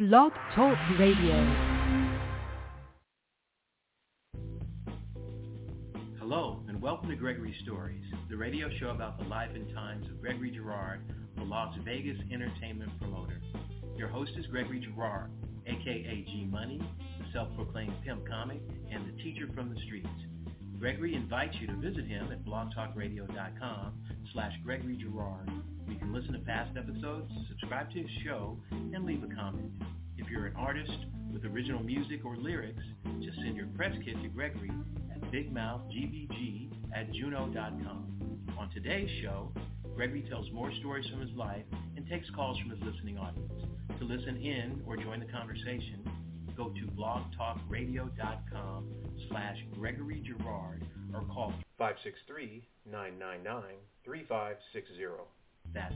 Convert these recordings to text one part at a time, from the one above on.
Blog Talk Radio. Hello, and welcome to Gregory Stories, the radio show about the life and times of Gregory Girard, the Las Vegas entertainment promoter. Your host is Gregory Girard, a.k.a. G-Money, the self-proclaimed pimp comic, and the teacher from the streets. Gregory invites you to visit him at blogtalkradio.com/Gregory Girard. You can listen to past episodes, subscribe to his show, and leave a comment. If you're an artist with original music or lyrics, just send your press kit to Gregory at bigmouthgbg@juno.com. On today's show, Gregory tells more stories from his life and takes calls from his listening audience. To listen in or join the conversation, go to blogtalkradio.com/Gregory Girard or call 563-999-3560. That's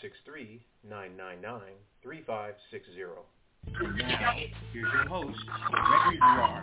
563-999-3560. And now, here's your host, Gregory Girard.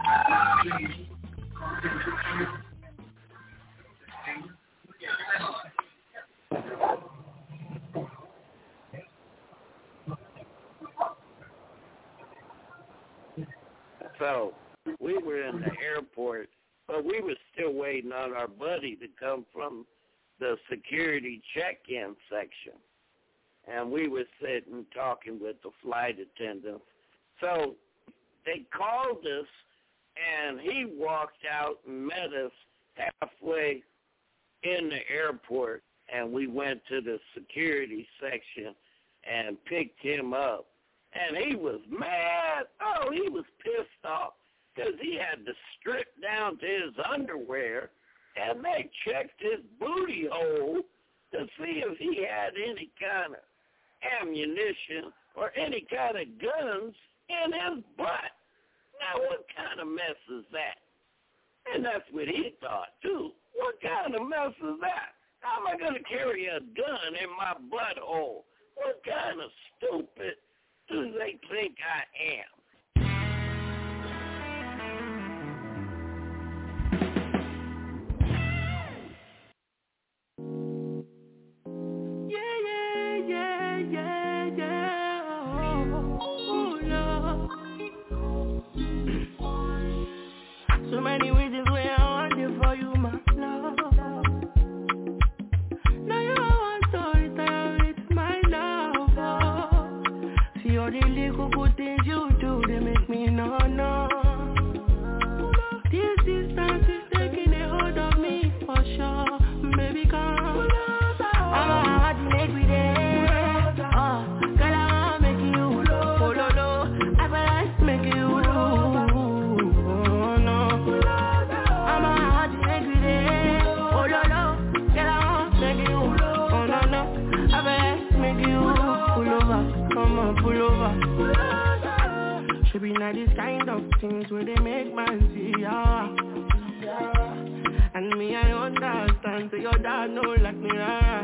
So we were in the airport, but we were still waiting on our buddy to come from the security check-in section. And we were sitting talking with the flight attendants. So they called us, and he walked out and met us halfway in the airport, and we went to the security section and picked him up. And he was mad. Oh, he was pissed off because he had to strip down to his underwear, and they checked his booty hole to see if he had any kind of ammunition or any kind of guns in his butt. Now, what kind of mess is that? And that's what he thought, too. What kind of mess is that? How am I going to carry a gun in my butthole? What kind of stupid do they think I am? So many reasons why I want it for you, my love. Now you want to retire with my love. See all the little good things you do, they make me no. This distance is taking a hold of me for sure. Baby, come. I'm a hard make with it. Girl, I want to make you follow. I better make you pull over. Should be not these kind of things where they make man see ya. And me, I understand, so your dad know like me.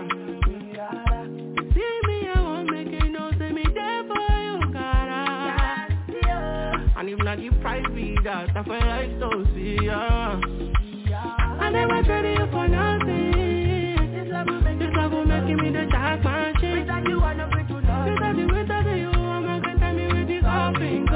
See me, I won't make it no, say me there for you, cara. And if not the price be that, I feel like so see ya. I never traded you for nothing. This love will make me the dark man shit. Without you, I never do nothing. Without you, I'm not gonna tell me with this all finger.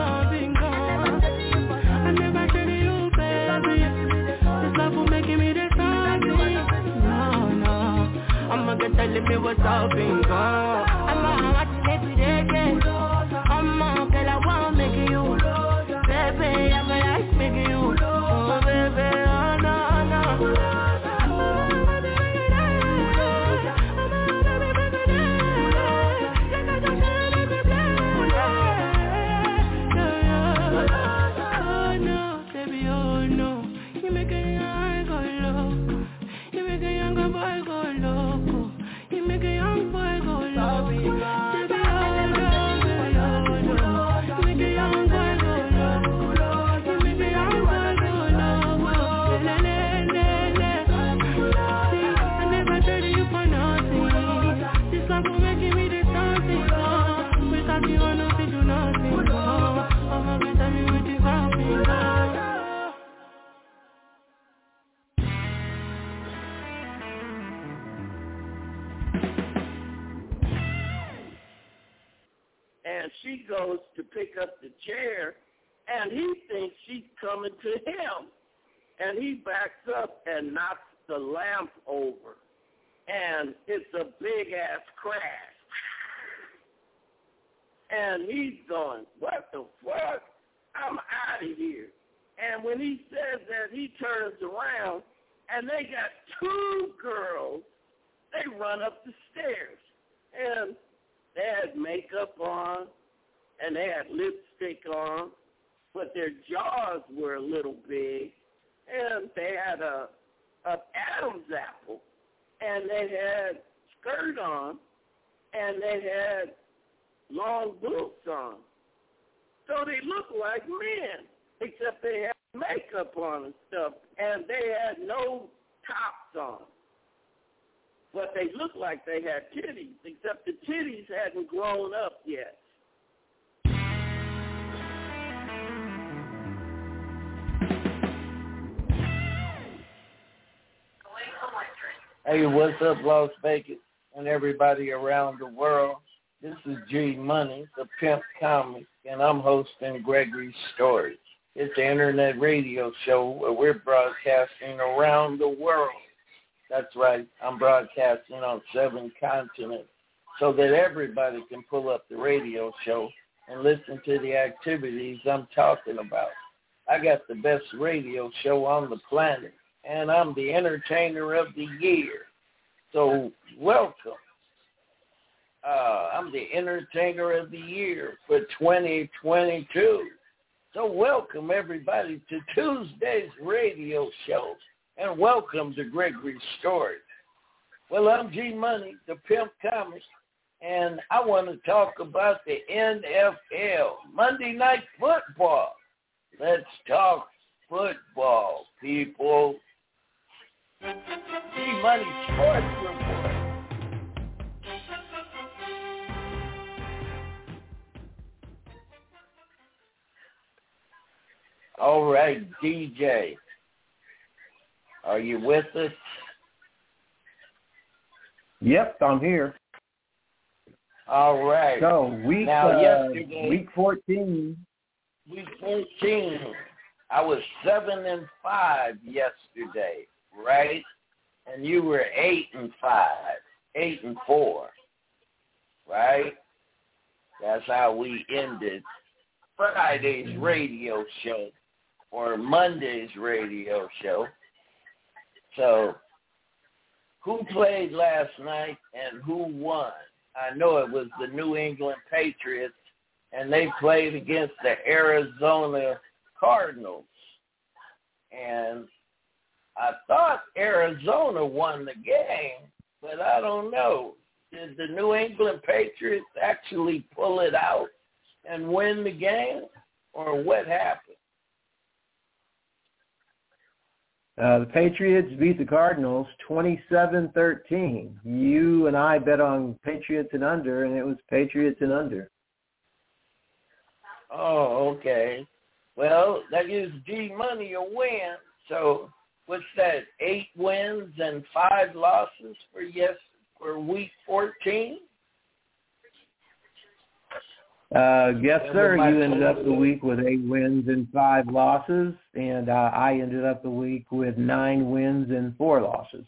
I never traded you, baby. This love will make me the dark man. No, I'm not gonna tell me what's all finger. I'm not to make it again. I'm not girl, I won't make you. Baby, I'm like making you. Oh, baby, oh, no. You make a young boy go loco. You make a young boy go loco. she goes to pick up the chair, and he thinks she's coming to him. And he backs up and knocks the lamp over. And it's a big-ass crash. And he's going, what the fuck? I'm out of here. And when he says that, he turns around, and they got two girls. They run up the stairs. And they had makeup on, and they had lipstick on, but their jaws were a little big. And they had a Adam's apple, and they had skirt on, and they had long boots on. So they looked like men, except they had makeup on and stuff, and they had no tops on. But they looked like they had titties, except the titties hadn't grown up yet. Hey, what's up, Las Vegas and everybody around the world? This is G Money, the Pimp Comic, and I'm hosting Gregory's Stories. It's an internet radio show where we're broadcasting around the world. That's right, I'm broadcasting on 7 continents so that everybody can pull up the radio show and listen to the activities I'm talking about. I got the best radio show on the planet, and I'm the entertainer of the year. So welcome. I'm the entertainer of the year for 2022. So welcome everybody to Tuesday's radio show, and welcome to Gregory's Stories. Well, I'm G Money, the Pimp Comic, and I want to talk about the NFL, Monday Night Football. Let's talk football, people. G Money Sports Report. All right, DJ, are you with us? Yep, I'm here. All right. So week 14. Week 14. I was 7-5 yesterday, right? And you were 8-5, 8-4, right? That's how we ended Friday's radio show or Monday's radio show. So who played last night and who won? I know it was the New England Patriots, and they played against the Arizona Cardinals. And I thought Arizona won the game, but I don't know. Did the New England Patriots actually pull it out and win the game, or what happened? The Patriots beat the Cardinals 27-13. You and I bet on Patriots and under, and it was Patriots and under. Oh, okay. Well, that gives G Money a win. So what's that, 8 wins and 5 losses for week 14? Yes, sir. You ended up the week with 8 wins and 5 losses, and I ended up the week with 9 wins and 4 losses.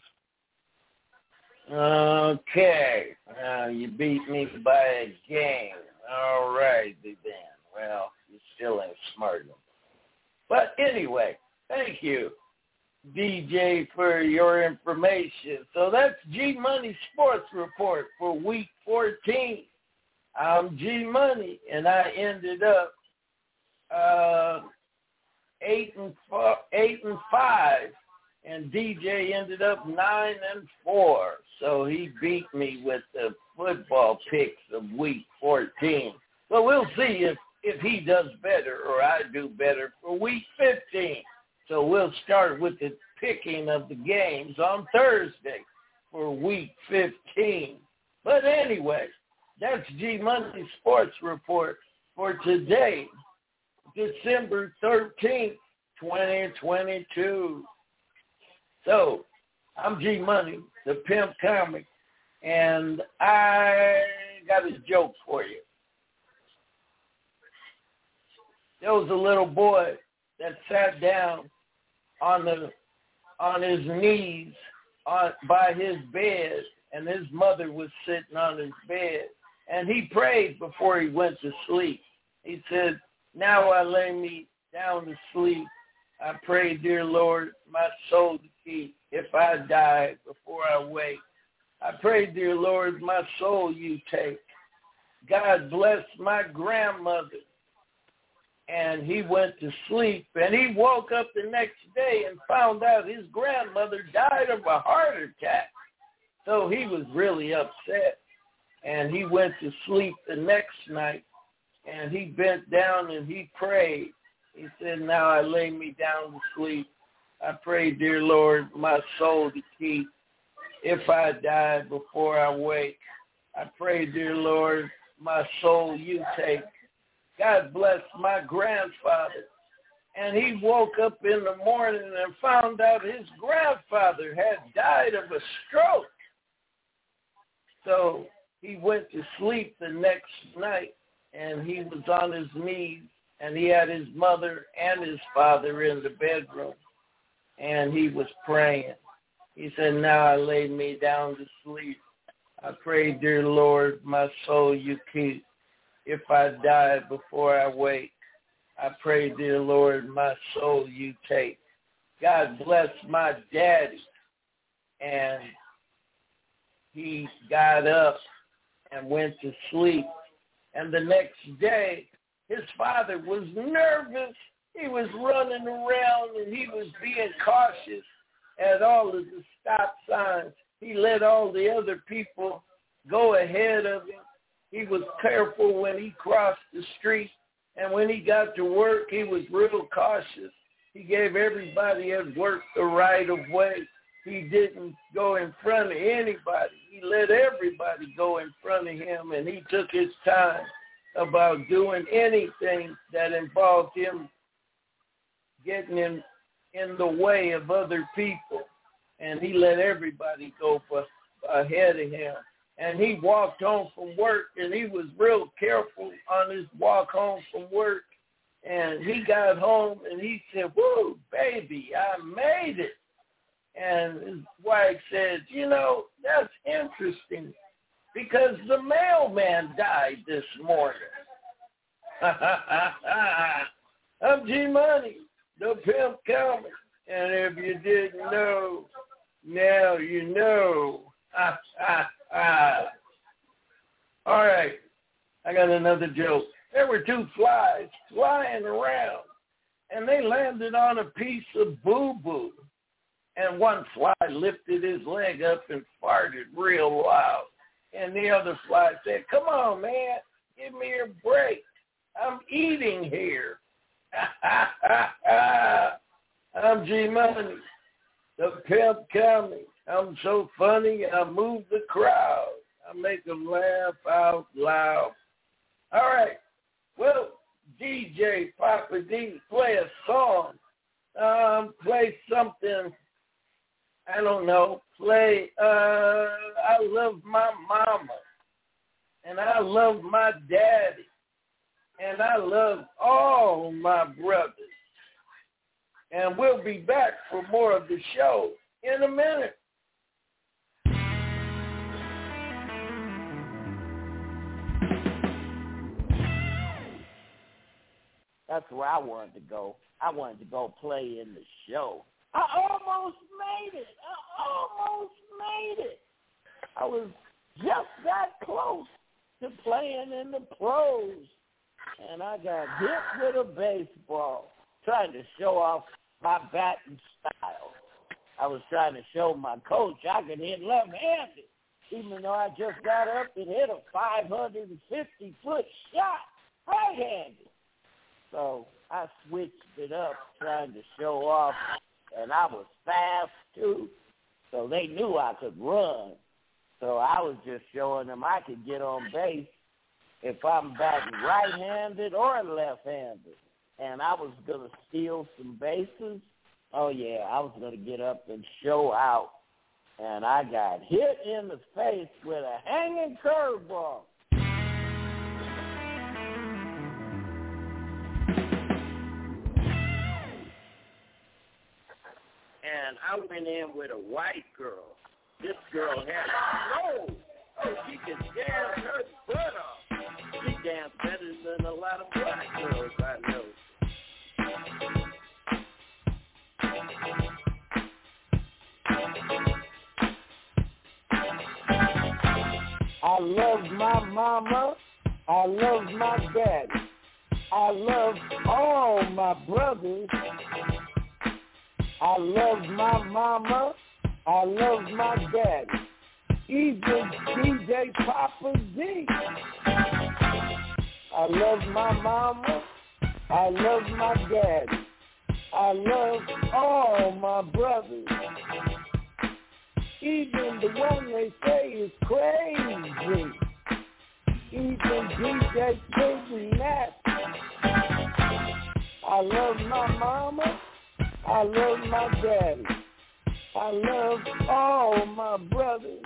Okay. You beat me by a game. All right, then. Well, you still ain't smart enough. But anyway, thank you, DJ, for your information. So that's G Money Sports Report for week 14. I'm G Money, and I ended up 8-5, and DJ ended up 9-4. So he beat me with the football picks of week 14. But we'll see if he does better or I do better for week 15. So we'll start with the picking of the games on Thursday for week 15. But anyway, that's G Money Sports Report for today, December 13th, 2022. So I'm G Money, the Pimp Comic, and I got a joke for you. there was a little boy that sat down on his knees by his bed, and his mother was sitting on his bed, and he prayed before he went to sleep. He said, now I lay me down to sleep. I pray, dear Lord, my soul to keep. If I die before I wake, I pray, dear Lord, my soul you take. God bless my grandmother. And he went to sleep, and he woke up the next day and found out his grandmother died of a heart attack. So he was really upset, and he went to sleep the next night, and he bent down and he prayed. He said, now I lay me down to sleep. I pray, dear Lord, my soul to keep. If I die before I wake, I pray, dear Lord, my soul you take. God bless my grandfather. And he woke up in the morning and found out his grandfather had died of a stroke. So he went to sleep the next night, and he was on his knees, and he had his mother and his father in the bedroom, and he was praying. He said, now I lay me down to sleep. I pray, dear Lord, my soul you keep. If I die before I wake, I pray, dear Lord, my soul you take. God bless my daddy. And he got up and went to sleep. And the next day, his father was nervous. He was running around, and he was being cautious at all of the stop signs. He let all the other people go ahead of him. He was careful when he crossed the street, and when he got to work, he was real cautious. He gave everybody at work the right of way. He didn't go in front of anybody. He let everybody go in front of him, and he took his time about doing anything that involved him getting in the way of other people, and he let everybody go ahead of him. And he walked home from work, and he was real careful on his walk home from work. And he got home, and he said, whoa, baby, I made it. And his wife said, you know, that's interesting because the mailman died this morning. I'm G-Money, the pimp coming. And if you didn't know, now you know. All right, I got another joke. There were two flies flying around, and they landed on a piece of boo-boo. And one fly lifted his leg up and farted real loud. And the other fly said, come on, man, give me a break. I'm eating here. I'm G-Money, the pimp coming. I'm so funny, I move the crowd. I make them laugh out loud. All right. Well, DJ Papa D, play a song. Play something, I don't know. Play, I love my mama. And I love my daddy. And I love all my brothers. And we'll be back for more of the show in a minute. That's where I wanted to go. I wanted to go play in the show. I almost made it. I was just that close to playing in the pros. And I got hit with a baseball, trying to show off my batting style. I was trying to show my coach I could hit left-handed, even though I just got up and hit a 550-foot shot right-handed. So I switched it up trying to show off, and I was fast, too. So they knew I could run. So I was just showing them I could get on base if I'm batting right-handed or left-handed. And I was going to steal some bases. Oh, yeah, I was going to get up and show out. And I got hit in the face with a hanging curveball. I went in with a white girl. This girl had soul. Oh, she could dance her butt off. She danced better than a lot of black girls I know. I love my mama. I love my daddy. I love all my brothers. I love my mama. I love my daddy. Even DJ Papa D. I love my mama. I love my daddy. I love all my brothers. Even the one they say is crazy. Even DJ Big Nat. I love my mama. I love my daddy. I love all my brothers.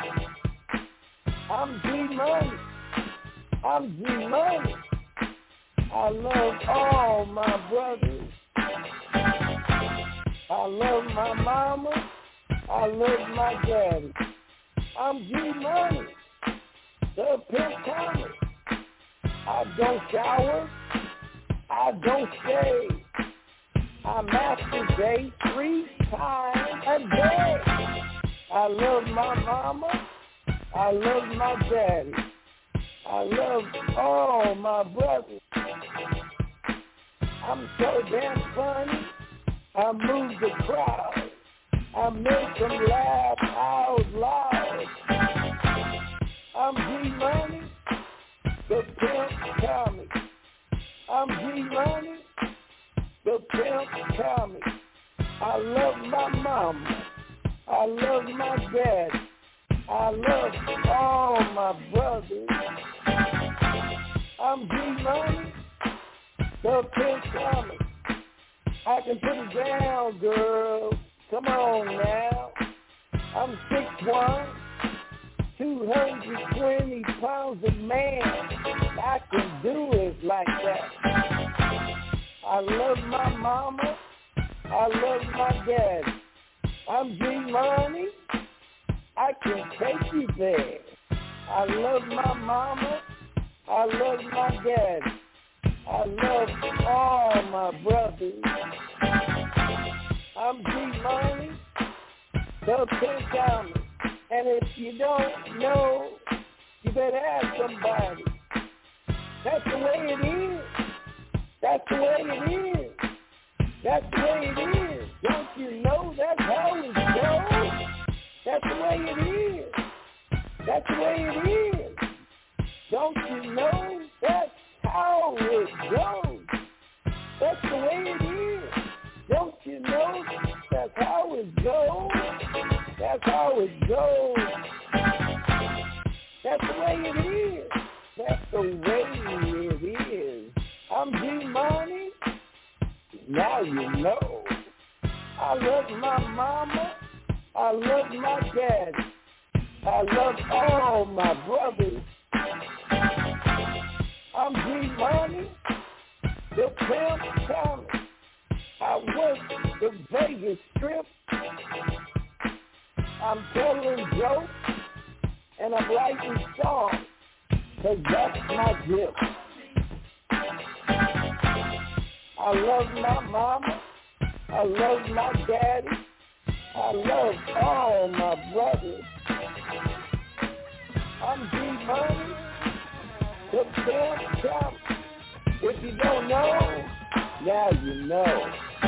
I'm G-Money. I'm G-Money. I love all my brothers. I love my mama. I love my daddy. I'm G-Money. The Pimp Tommy. I don't shower. I don't shave. I masturbate 3 times a day. I love my mama. I love my daddy. I love all my brothers. I'm so damn funny. I move the crowd. I make them laugh out loud. I'm G-Money, the Pimp Tommy. I'm G-Money, the Pimp Tommy. I love my mama. I love my dad. I love all my brothers. I'm G-Money, the Pimp Tommy. I can put it down, girl. Come on now. I'm 6'1", 220 pounds of man. I can do it like that. I love my mama. I love my dad. I'm G-Money. I can take you there. I love my mama. I love my dad. I love all my brothers. I'm G-Money, the Pimp Tommy. And if you don't know, you better ask somebody. That's the way it is. That's the way it is. That's the way it is. Don't you know that's how it goes? That's the way it is. That's the way it is. Don't you know that's how it goes? That's the way it is. Don't you know that's how it goes? That's how it goes. That's the way it is. That's the way it is. I'm G-Money. Now you know. I love my mama. I love my daddy. I love all my brothers. I'm G-Money, the Pimp Tommy. I work the Vegas Strip. I'm telling jokes and I'm writing songs, 'cause that's my gift. I love my mama. I love my daddy. I love all my brothers. I'm G-Money, the Pimp Tommy. If you don't know, now you know.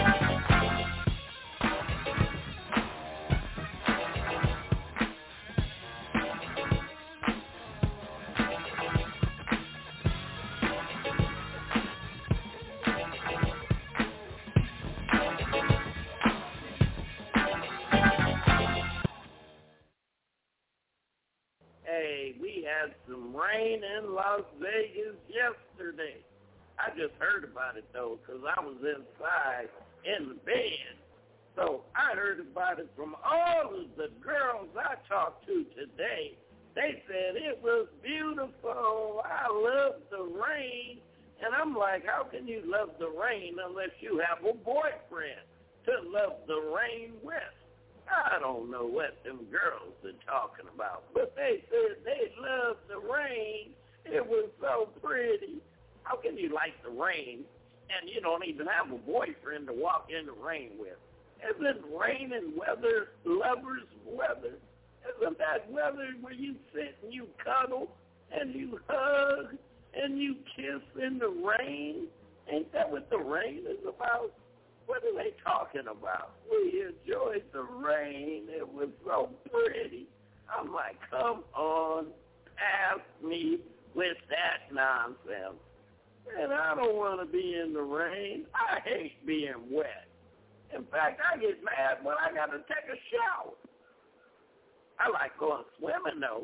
Hey, we had some rain in Las Vegas yesterday. I just heard about it, though, because I was inside in the bed. So I heard about it from all of the girls I talked to today. They said it was beautiful. I love the rain. And I'm like, how can you love the rain unless you have a boyfriend to love the rain with? I don't know what them girls are talking about, but they said they loved the rain. It was so pretty. How can you like the rain and you don't even have a boyfriend to walk in the rain with? Isn't rain and weather lovers' weather? Isn't that weather where you sit and you cuddle and you hug and you kiss in the rain? Ain't that what the rain is about? What are they talking about? We enjoyed the rain. It was so pretty. I'm like, come on, pass me with that nonsense. And I don't want to be in the rain. I hate being wet. In fact, I get mad when I got to take a shower. I like going swimming, though.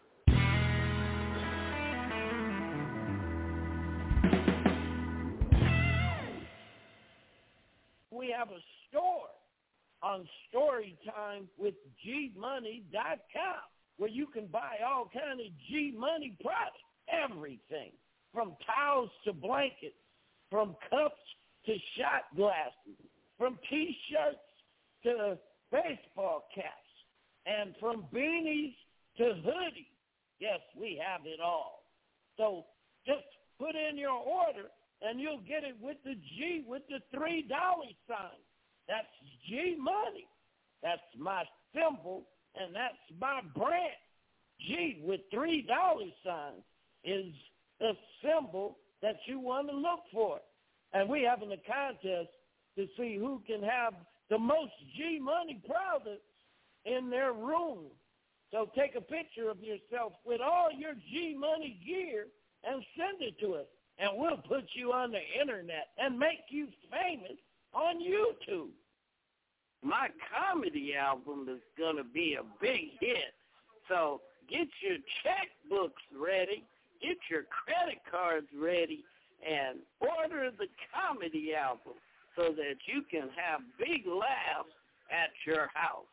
We have a store on StoryTimeWithGMoney.com where you can buy all kind of G-Money products, everything, from towels to blankets, from cups to shot glasses, from T-shirts to baseball caps, and from beanies to hoodies. Yes, we have it all. So just put in your order, and you'll get it with the G with the $3 sign. That's G-Money. That's my symbol, and that's my brand. G with $3 signs is the symbol that you want to look for. And we're having a contest to see who can have the most G-Money products in their room. So take a picture of yourself with all your G-Money gear and send it to us. And we'll put you on the internet and make you famous on YouTube. My comedy album is going to be a big hit. So get your checkbooks ready, get your credit cards ready, and order the comedy album so that you can have big laughs at your house.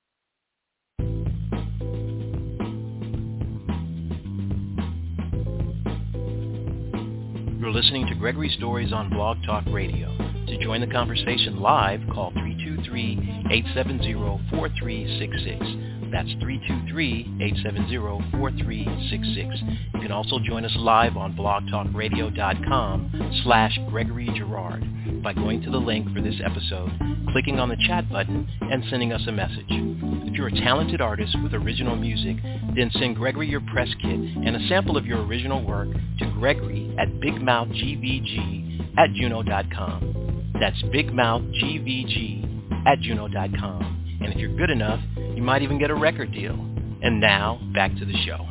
You're listening to Gregory Stories on Blog Talk Radio. To join the conversation live, call 323-870-4366. That's 323-870-4366. You can also join us live on blogtalkradio.com/Gregory Girard by going to the link for this episode, clicking on the chat button, and sending us a message. If you're a talented artist with original music, then send Gregory your press kit and a sample of your original work to Gregory at bigmouthgvg@juno.com. That's bigmouthgvg@juno.com. And if you're good enough, you might even get a record deal. And now, back to the show.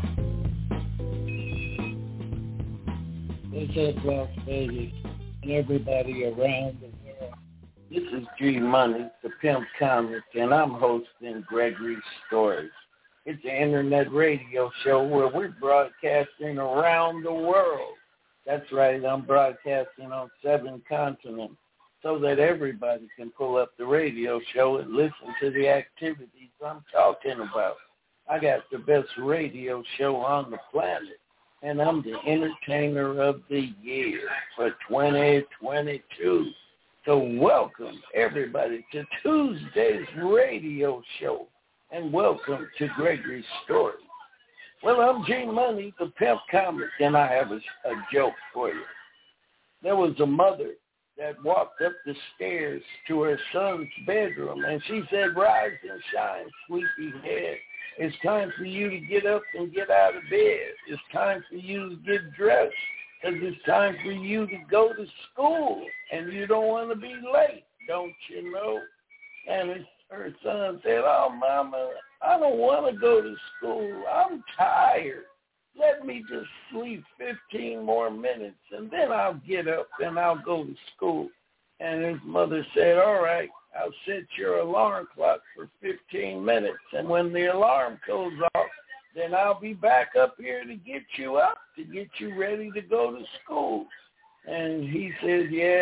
What's up, Las Vegas, and everybody around the world? This is G-Money, the Pimp Comic, and I'm hosting Gregory Stories. It's an internet radio show where we're broadcasting around the world. That's right, I'm broadcasting on 7 continents so that everybody can pull up the radio show and listen to the activities I'm talking about. I got the best radio show on the planet, and I'm the Entertainer of the Year for 2022. So welcome, everybody, to Tuesday's radio show, and welcome to Gregory's Story. Well, I'm G-Money, the Pimp Comic, and I have a joke for you. There was a mother that walked up the stairs to her son's bedroom, and she said, "Rise and shine, sleepyhead. It's time for you to get up and get out of bed. It's time for you to get dressed, because it's time for you to go to school, and you don't want to be late, don't you know?" And her son said, "Oh, Mama, I don't want to go to school. I'm tired. Let me just sleep 15 more minutes, and then I'll get up and I'll go to school." And his mother said, "All right, I'll set your alarm clock for 15 minutes, and when the alarm goes off, then I'll be back up here to get you up, to get you ready to go to school." And he said, yeah.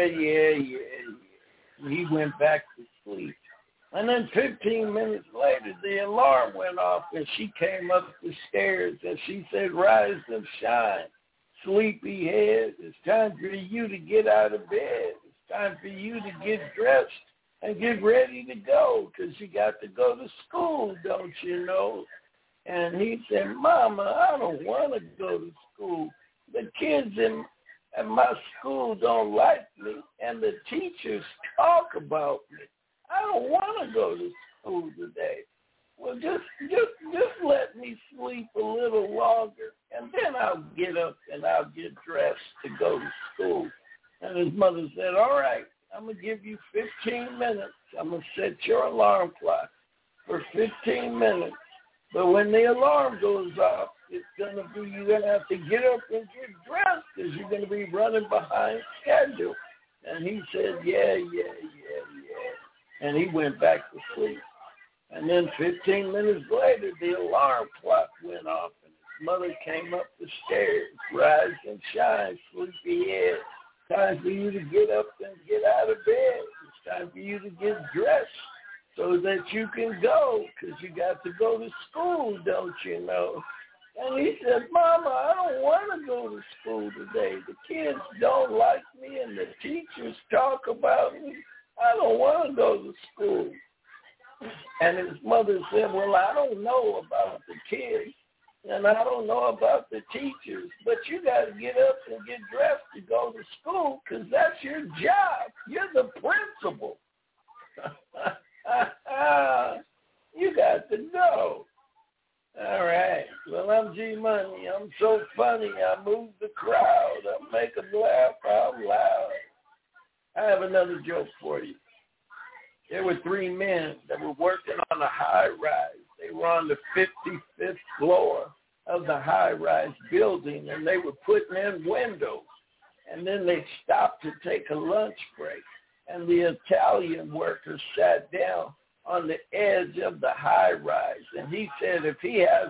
He went back to sleep. And then 15 minutes later, the alarm went off, and she came up the stairs, and she said, "Rise and shine, sleepyhead. It's time for you to get out of bed. It's time for you to get dressed, and get ready to go because you got to go to school, don't you know? And he said, Mama, I don't want to go to school. The kids in my school don't like me, and the teachers talk about me. I don't want to go to school today. Well, just let me sleep a little longer, and then I'll get up and I'll get dressed to go to school. And his mother said, all right, I'm going to give you 15 minutes. I'm going to set your alarm clock for 15 minutes. But when the alarm goes off, you're going to have to get up and get dressed because you're going to be running behind schedule. And he said, yeah. And he went back to sleep. And then 15 minutes later, the alarm clock went off, and his mother came up the stairs. Rise and shine, sleepyhead. Time for you to get up and get out of bed. It's time for you to get dressed so that you can go, because you got to go to school, don't you know? And he said, Mama, I don't want to go to school today. The kids don't like me, and the teachers talk about me. I don't want to go to school. And his mother said, well, I don't know about the kids, and I don't know about the teachers, but you got to get up and get dressed to go to school because that's your job. You're the principal. You got to go. All right. Well, I'm G Money. I'm so funny. I move the crowd. I make them laugh out loud. I have another joke for you. There were three men that were working on a high-rise. They were on the 55th floor of the high-rise building, and they were putting in windows. And then they stopped to take a lunch break. And the Italian worker sat down on the edge of the high-rise. And he said if he has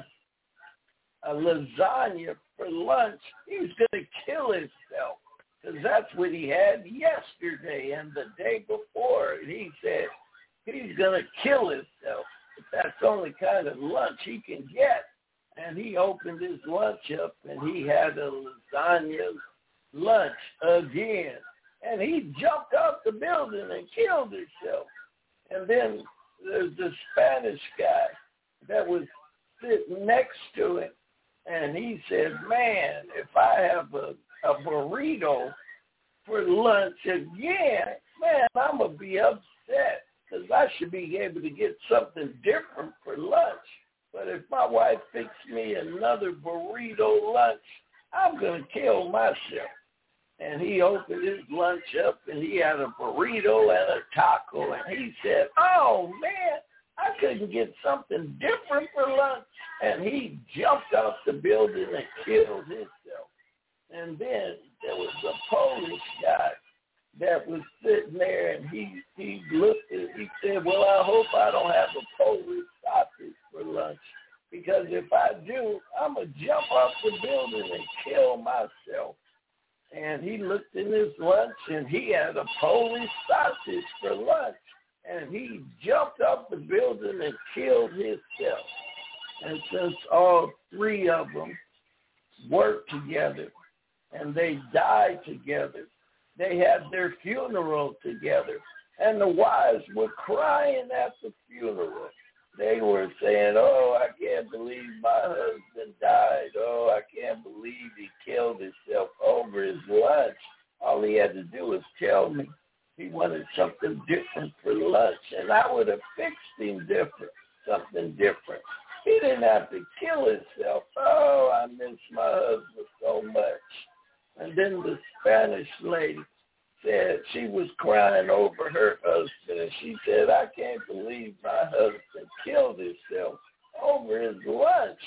a lasagna for lunch, he's going to kill himself. Because that's what he had yesterday and the day before. And he said he's going to kill himself. But that's the only kind of lunch he can get. And he opened his lunch up, and he had a lasagna lunch again. And he jumped off the building and killed himself. And then there's the Spanish guy that was sitting next to him. And he said, man, if I have a burrito for lunch again, man, I'm going to be upset because I should be able to get something different for lunch. But if my wife fixes me another burrito lunch, I'm going to kill myself. And he opened his lunch up, and he had a burrito and a taco. And he said, oh, man, I couldn't get something different for lunch. And he jumped off the building and killed himself. And then there was a Polish guy that was sitting there, and he looked at it. He said, well, I hope I don't have a Polish sausage for lunch, because if I do, I'm going to jump off the building and kill myself. And he looked in his lunch, and he had a Polish sausage for lunch, and he jumped off the building and killed himself. And since all three of them worked together and they died together, they had their funeral together, and the wives were crying at the funeral. They were saying, oh, I can't believe my husband died. Oh, I can't believe he killed himself over his lunch. All he had to do was tell me he wanted something different for lunch, and I would have fixed him something different. He didn't have to kill himself. Oh, I miss my husband so much. And then the Spanish lady said she was crying over her husband, and she said, I can't believe my husband killed himself over his lunch.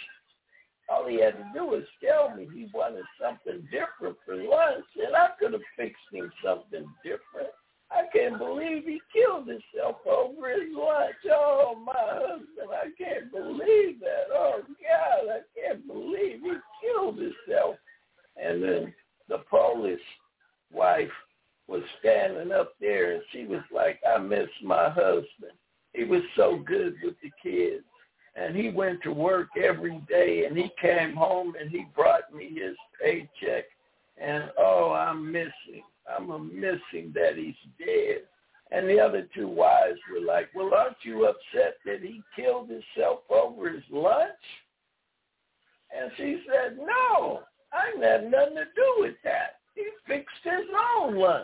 All he had to do was tell me he wanted something different for lunch, and I could have fixed him something different. I can't believe he killed himself over his lunch. Oh, my husband, I can't believe that. Oh, God, I can't believe he killed himself. And then the Polish wife was standing up there, and she was like, I miss my husband. He was so good with the kids. And he went to work every day, and he came home, and he brought me his paycheck. And, oh, I miss him. I'm a missing that he's dead. And the other two wives were like, well, aren't you upset that he killed himself over his lunch? And she said, no, I didn't have nothing to do with that. He fixed his own lunch.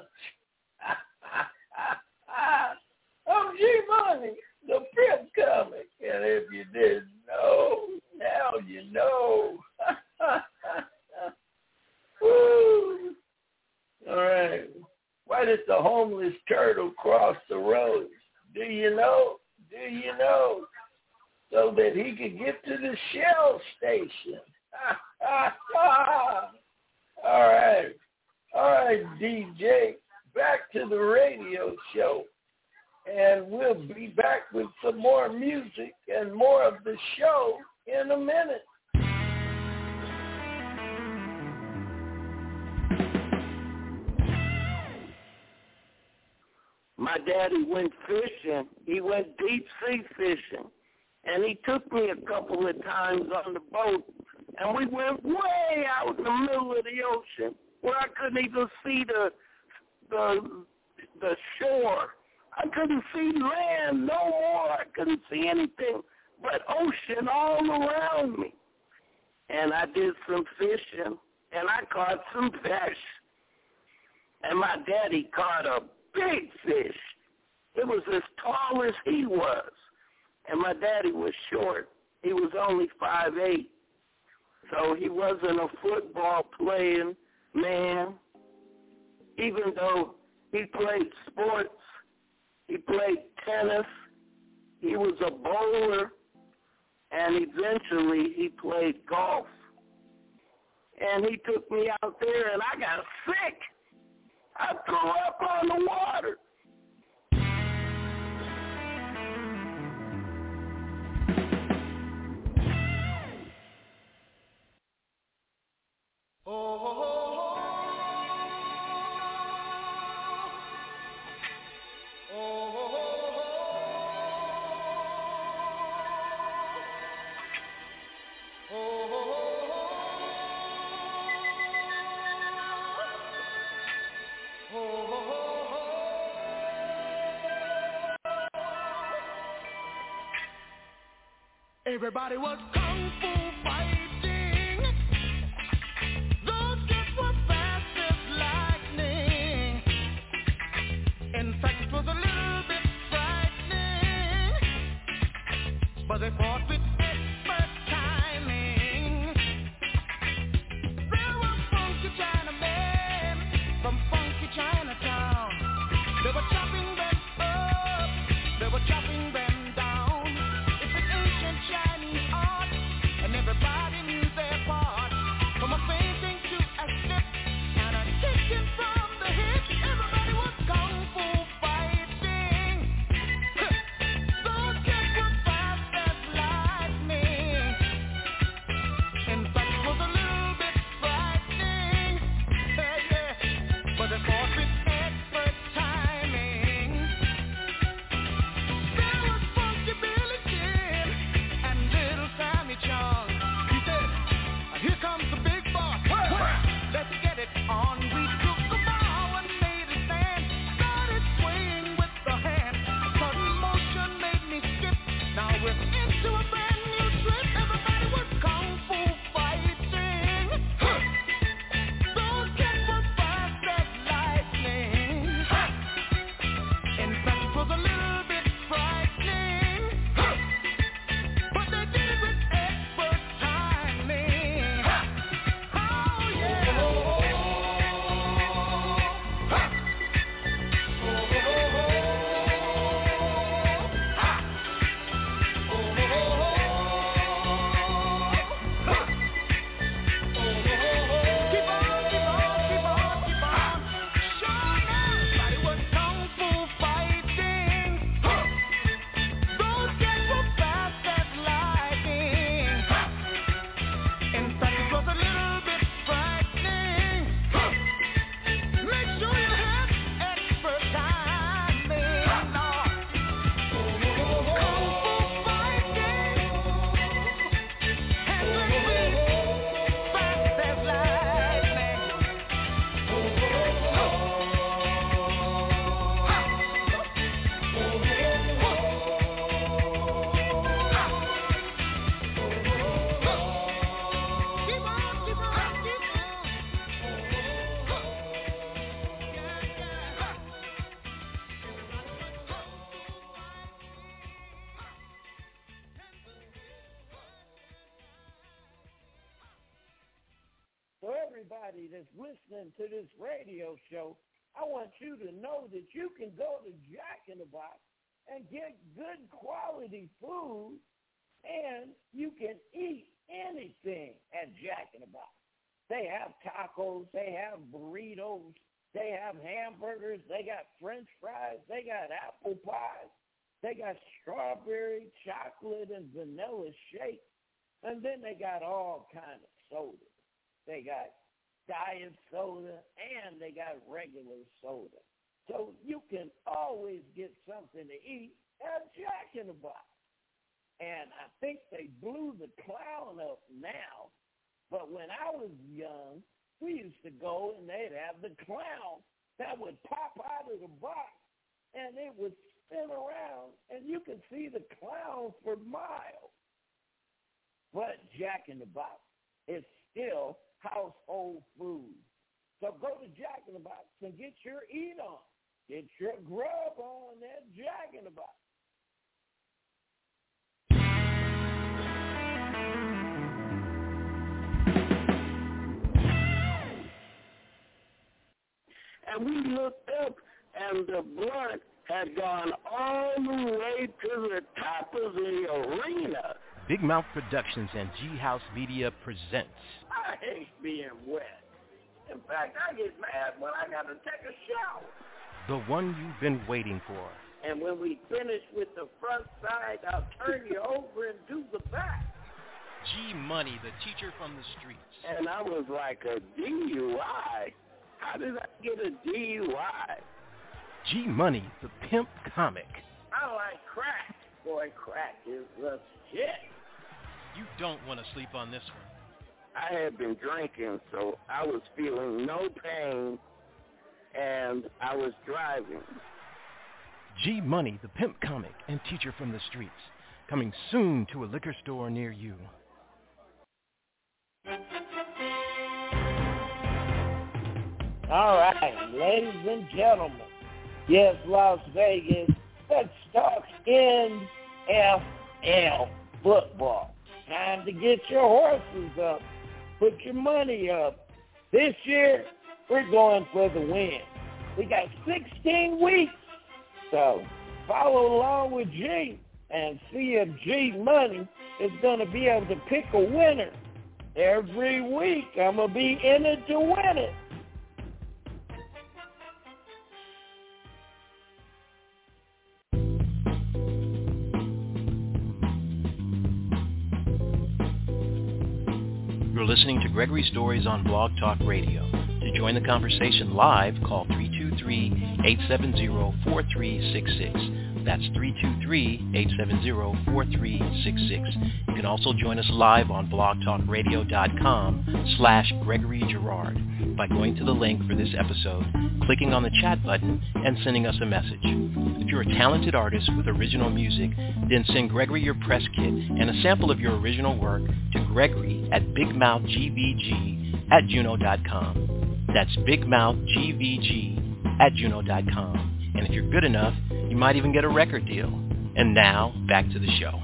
Oh, G-Money, the Pimp comic. And if you didn't know, now you know. Woo. All right. Why did the homeless turtle cross the road? Do you know? Do you know? So that he could get to the Shell station. All right. All right, DJ. Back to the radio show. And we'll be back with some more music and more of the show in a minute. My daddy went fishing. He went deep sea fishing. And he took me a couple of times on the boat. And we went way out in the middle of the ocean where I couldn't even see the shore. I couldn't see land no more. I couldn't see anything but ocean all around me. And I did some fishing, and I caught some fish. And my daddy caught a big fish. It was as tall as he was. And my daddy was short. He was only 5'8". So he wasn't a football playing man. Even though he played sports, he played tennis, he was a bowler, and eventually he played golf. And he took me out there, and I got sick. I threw up on the water. Everybody was kung fu fighting. Those kids were fast as lightning. In fact, it was a little bit frightening, but they fought with expert timing. There were funky Chinamen from funky Chinatown. They were chopping them up, they were chopping them down. It's an ancient Chinese art, and everybody knew their part. From a painting to a step, and a kicking from the hip. Everybody was kung fu fighting. Those kids were fast as lightning. In fact, it was a little bit frightening. Yeah, but they fought with expert timing. everybody that's listening to this radio show, I want you to know that you can go to Jack in the Box and get good quality food, and you can eat anything at Jack in the Box. They have tacos, they have burritos, they have hamburgers, they got French fries, they got apple pies, they got strawberry, chocolate, and vanilla shakes, and then they got all kinds of sodas. They got diet soda, and they got regular soda. So you can always get something to eat at Jack in the Box. And I think they blew the clown up now, but when I was young, we used to go and they'd have the clown that would pop out of the box, and it would spin around, and you could see the clown for miles. But Jack in the Box is still household food. So go to Jack in the Box and get your eat on. Get your grub on at Jack in the Box. And we looked up, and the blunt had gone all the way to the top of the arena. Big Mouth Productions and G-House Media presents. I hate being wet. In fact, I get mad when I got to take a shower. The one you've been waiting for. And when we finish with the front side, I'll turn you over and do the back. G Money, the teacher from the streets. And I was like, a DUI? How did I get a DUI? G Money, the pimp comic. I like crack. Boy, crack is the shit. You don't want to sleep on this one. I had been drinking, so I was feeling no pain, and I was driving. G Money, the pimp comic and teacher from the streets. Coming soon to a liquor store near you. All right, ladies and gentlemen. Yes, Las Vegas. Let's talk NFL football. Time to get your horses up. Put your money up. This year, we're going for the win. We got 16 weeks. So follow along with G and see if G Money is going to be able to pick a winner. Every week, I'm going to be in it to win it. You're listening to Gregory Stories on Blog Talk Radio. To join the conversation live, call 323-870-4366. That's 323-870-4366. You can also join us live on blogtalkradio.com/Gregory Girard by going to the link for this episode, clicking on the chat button, and sending us a message. If you're a talented artist with original music, then send Gregory your press kit and a sample of your original work to Gregory at bigmouthgvg@juno.com. That's bigmouthgvg@juno.com. And if you're good enough, you might even get a record deal. And now, back to the show.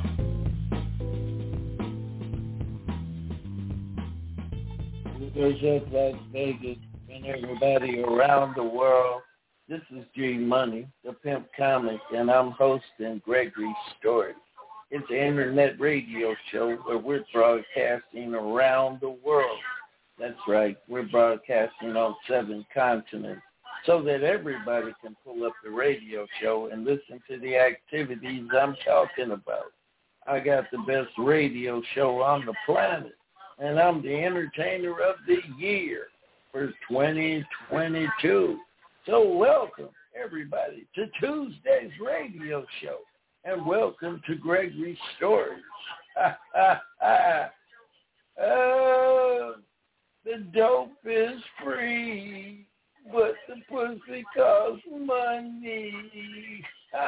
There's up Las Vegas and everybody around the world. This is G Money, the pimp comic, and I'm hosting Gregory Stories. It's an internet radio show where we're broadcasting around the world. That's right, we're broadcasting on 7 continents so that everybody can pull up the radio show and listen to the activities I'm talking about. I got the best radio show on the planet, and I'm the entertainer of the year for 2022. So welcome, everybody, to Tuesday's radio show, and welcome to Gregory Stories. The dope is free, but the pussy costs money.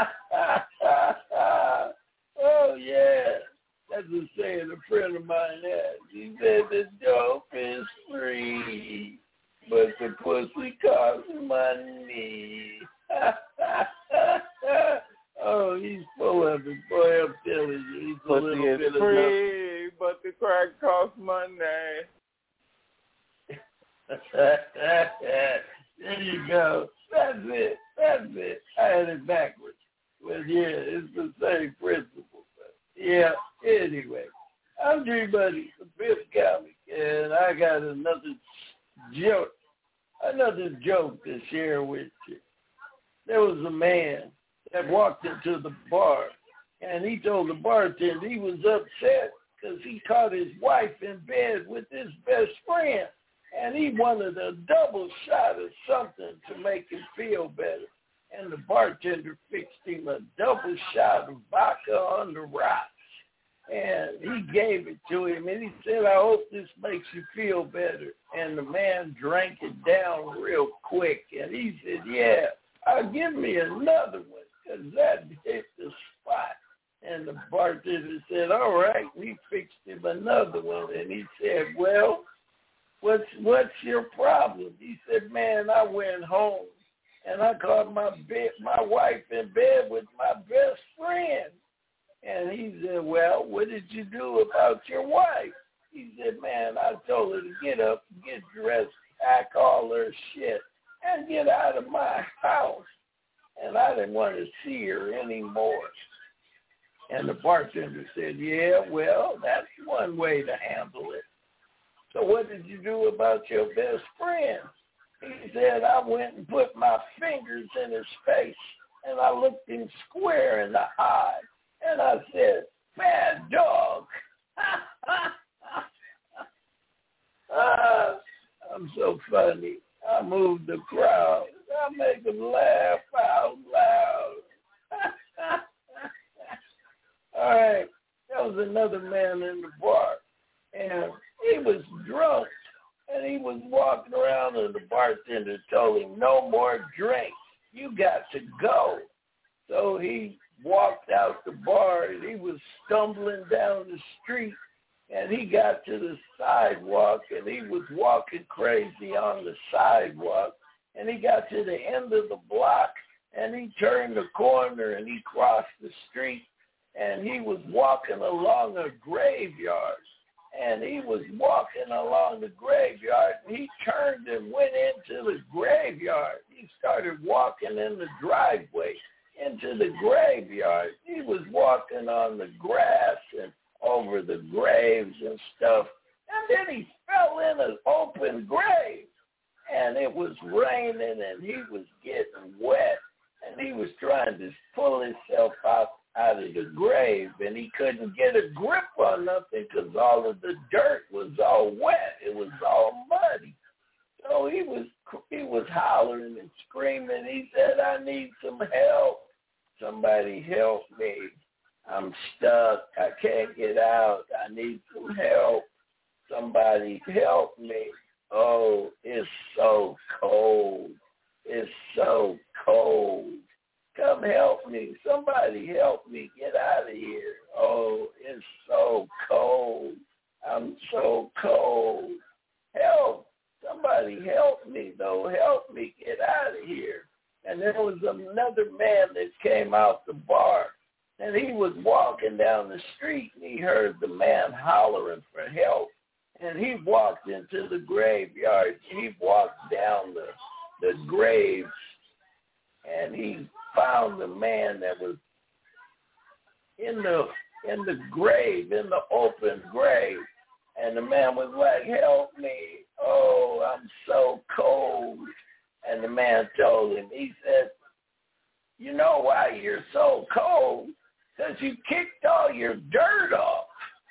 Oh, yeah. That's a saying a friend of mine had. He said the dope is free, but the pussy costs money. Oh, he's full of it. Boy, I'm telling you. He's a little bit of free, but the crack costs money. That's it. I had it backwards. But yeah, it's the same principle. But yeah, anyway. I'm G-Buddy, the Fifth Comic, and I got another joke to share with you. There was a man that walked into the bar, and he told the bartender he was upset because he caught his wife in bed with his best friend, and he wanted a double shot of something to make him feel better. And the bartender fixed him a double shot of vodka on the rocks. And he gave it to him, and he said, I hope this makes you feel better. And the man drank it down real quick, and he said, yeah, give me another one, because that hit the spot. And the bartender said, all right. And he fixed him another one, and he said, well, what's your problem? He said, man, I went home, and I caught my wife in bed with my best friend. And he said, well, what did you do about your wife? He said, man, I told her to get up, get dressed, pack all her shit, and get out of my house. And I didn't want to see her anymore. And the bartender said, yeah, well, that's one way to handle it. So what did you do about your best friend? He said, I went and put my fingers in his face, and I looked him square in the eye. And I said, bad dog. I'm so funny. I move the crowd. I make them laugh out loud. All right. There was another man in the bar, and he was drunk, and he was walking around, and the bartender told him, no more drinks. You got to go. So he walked out the bar, and he was stumbling down the street, and he got to the sidewalk, and he was walking crazy on the sidewalk, and he got to the end of the block, and he turned the corner, and he crossed the street, and he was walking along a graveyard, and he was walking along the graveyard, and he turned and went into the graveyard. He started walking in the driveway into the graveyard. He was walking on the grass and over the graves and stuff. And then he fell in an open grave. And it was raining, and he was getting wet. And he was trying to pull himself out of the grave. And he couldn't get a grip on nothing because all of the dirt was all wet. It was all muddy. So he was hollering and screaming. He said, I need some help. Somebody help me. I'm stuck. I can't get out. I need some help. Somebody help me. Oh, it's so cold. It's so cold. Come help me. Somebody help me get out of here. Oh, it's so cold. I'm so cold. Help. Somebody help me, though. Help me get out of here. And there was another man that came out the bar, and he was walking down the street, and he heard the man hollering for help. And he walked into the graveyard. He walked down the graves, and he found the man that was in the grave, in the open grave. And the man was like, help me. Oh, I'm so cold. And the man told him, he said, you know why you're so cold? Because you kicked all your dirt off.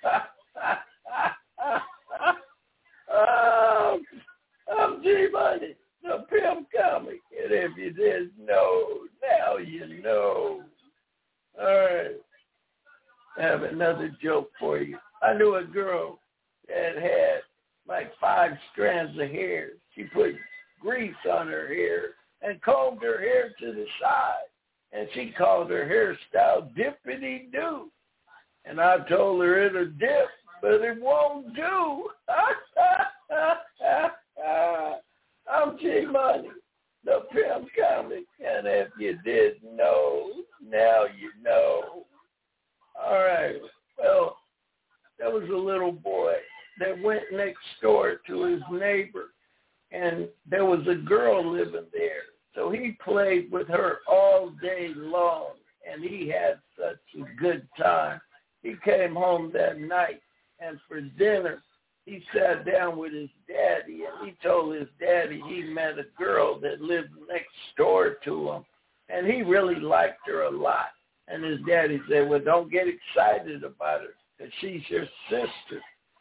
I'm G-Money, the Pimp Comic. And if you didn't know, now you know. All right. I have another joke for you. I knew a girl that had like 5 strands of hair. She put grease on her hair and combed her hair to the side. And she called her hairstyle Dippity-Doo. And I told her it'll dip, but it won't do. I'm G-Money, the Pimp Comic. And if you didn't know, now you know. All right. Well, there was a little boy that went next door to his neighbor, and there was a girl living there. So So he played with her all day long, and he had such a good time. He came home that night, and for dinner, he sat down with his daddy, and he told his daddy he met a girl that lived next door to him, and he really liked her a lot. And his daddy said, well, don't get excited about her, because she's your sister.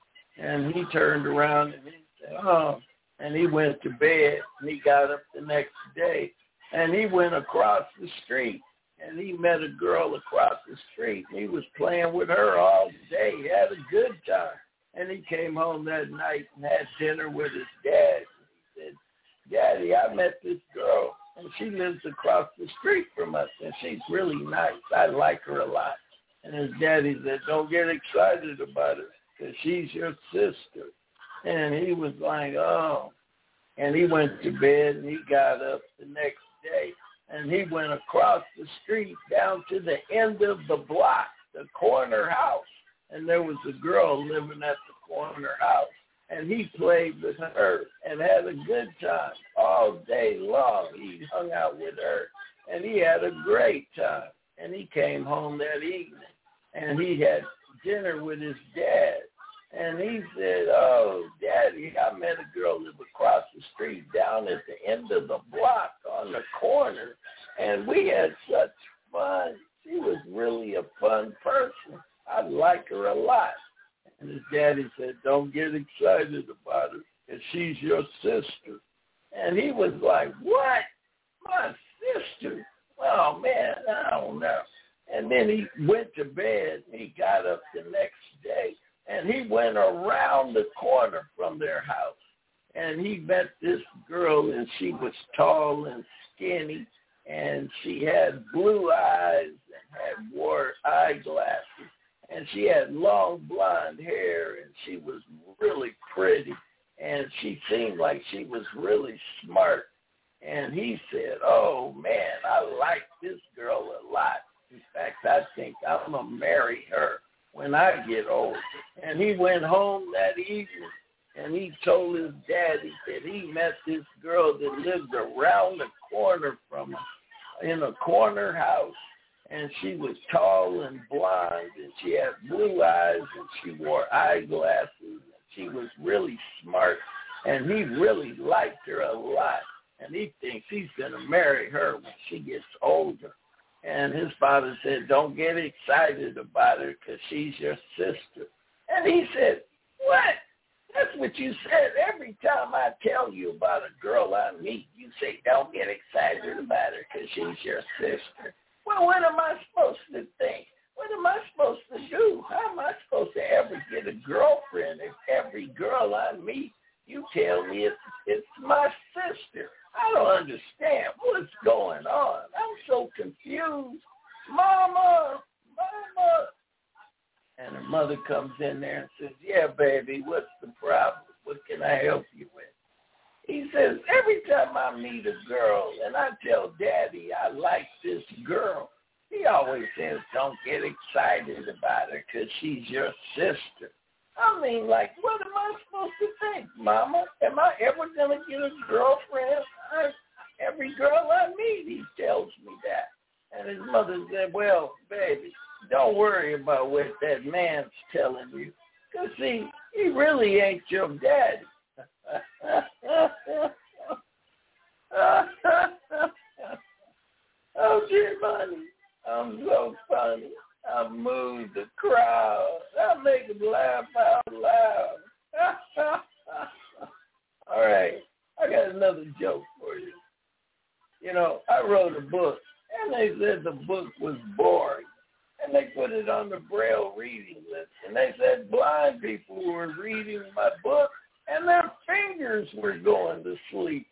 And he turned around and he said, oh. And he went to bed, and he got up the next day, and he went across the street, and he met a girl across the street, and he was playing with her all day. He had a good time. And he came home that night and had dinner with his dad. He said, Daddy, I met this girl, and she lives across the street from us, and she's really nice. I like her a lot. And his daddy said, don't get excited about her, because she's your sister. And he was like, oh. And he went to bed, and he got up the next day, and he went across the street down to the end of the block, the corner house. And there was a girl living at the corner house. And he played with her and had a good time all day long. He hung out with her, and he had a great time. And he came home that evening, and he had dinner with his dad. And he said, oh, Daddy, I met a girl live across the street down at the end of the block on the corner, and we had such fun. She was really a fun person. I like her a lot. And his daddy said, don't get excited about her, because she's your sister. And he was like, what? My sister? Oh, man, I don't know. And then he went to bed, and he got up the next day, and he went around the corner from their house. And he met this girl, and she was tall and skinny, and she had blue eyes and wore eyeglasses. And she had long blonde hair, and she was really pretty. And she seemed like she was really smart. And he said, oh, man, I like this girl a lot. In fact, I think I'm going to marry her when I get old. And he went home that evening, and he told his daddy that he met this girl that lived around the corner from him in a corner house. And she was tall and blonde, and she had blue eyes, and she wore eyeglasses, and she was really smart, and he really liked her a lot, and he thinks he's going to marry her when she gets older. And his father said, don't get excited about her, because she's your sister. And he said, what? That's what you said every time I tell you about a girl I meet. You say, don't get excited about her, because she's your sister. Well, what am I supposed to think? What am I supposed to do? How am I supposed to ever get a girlfriend if every girl I meet, you tell me it's my sister? I don't understand what's going on. I'm so confused. Mama. And her mother comes in there and says, yeah, baby, what's the problem? What can I help you with? He says, every time I meet a girl and I tell Daddy I like this girl, he always says, don't get excited about her because she's your sister. I mean, like, what am I supposed to think, Mama? Am I ever going to get a girlfriend? Every girl I meet, he tells me that. And his mother said, well, baby, don't worry about what that man's telling you. Because, see, he really ain't your daddy. Oh, dear money, I'm so funny. I move the crowd. I make them laugh out loud. All right, I got another joke for you. You know, I wrote a book, and they said the book was boring. And they put it on the Braille reading list. And they said blind people were reading my book, and their fingers were going to sleep.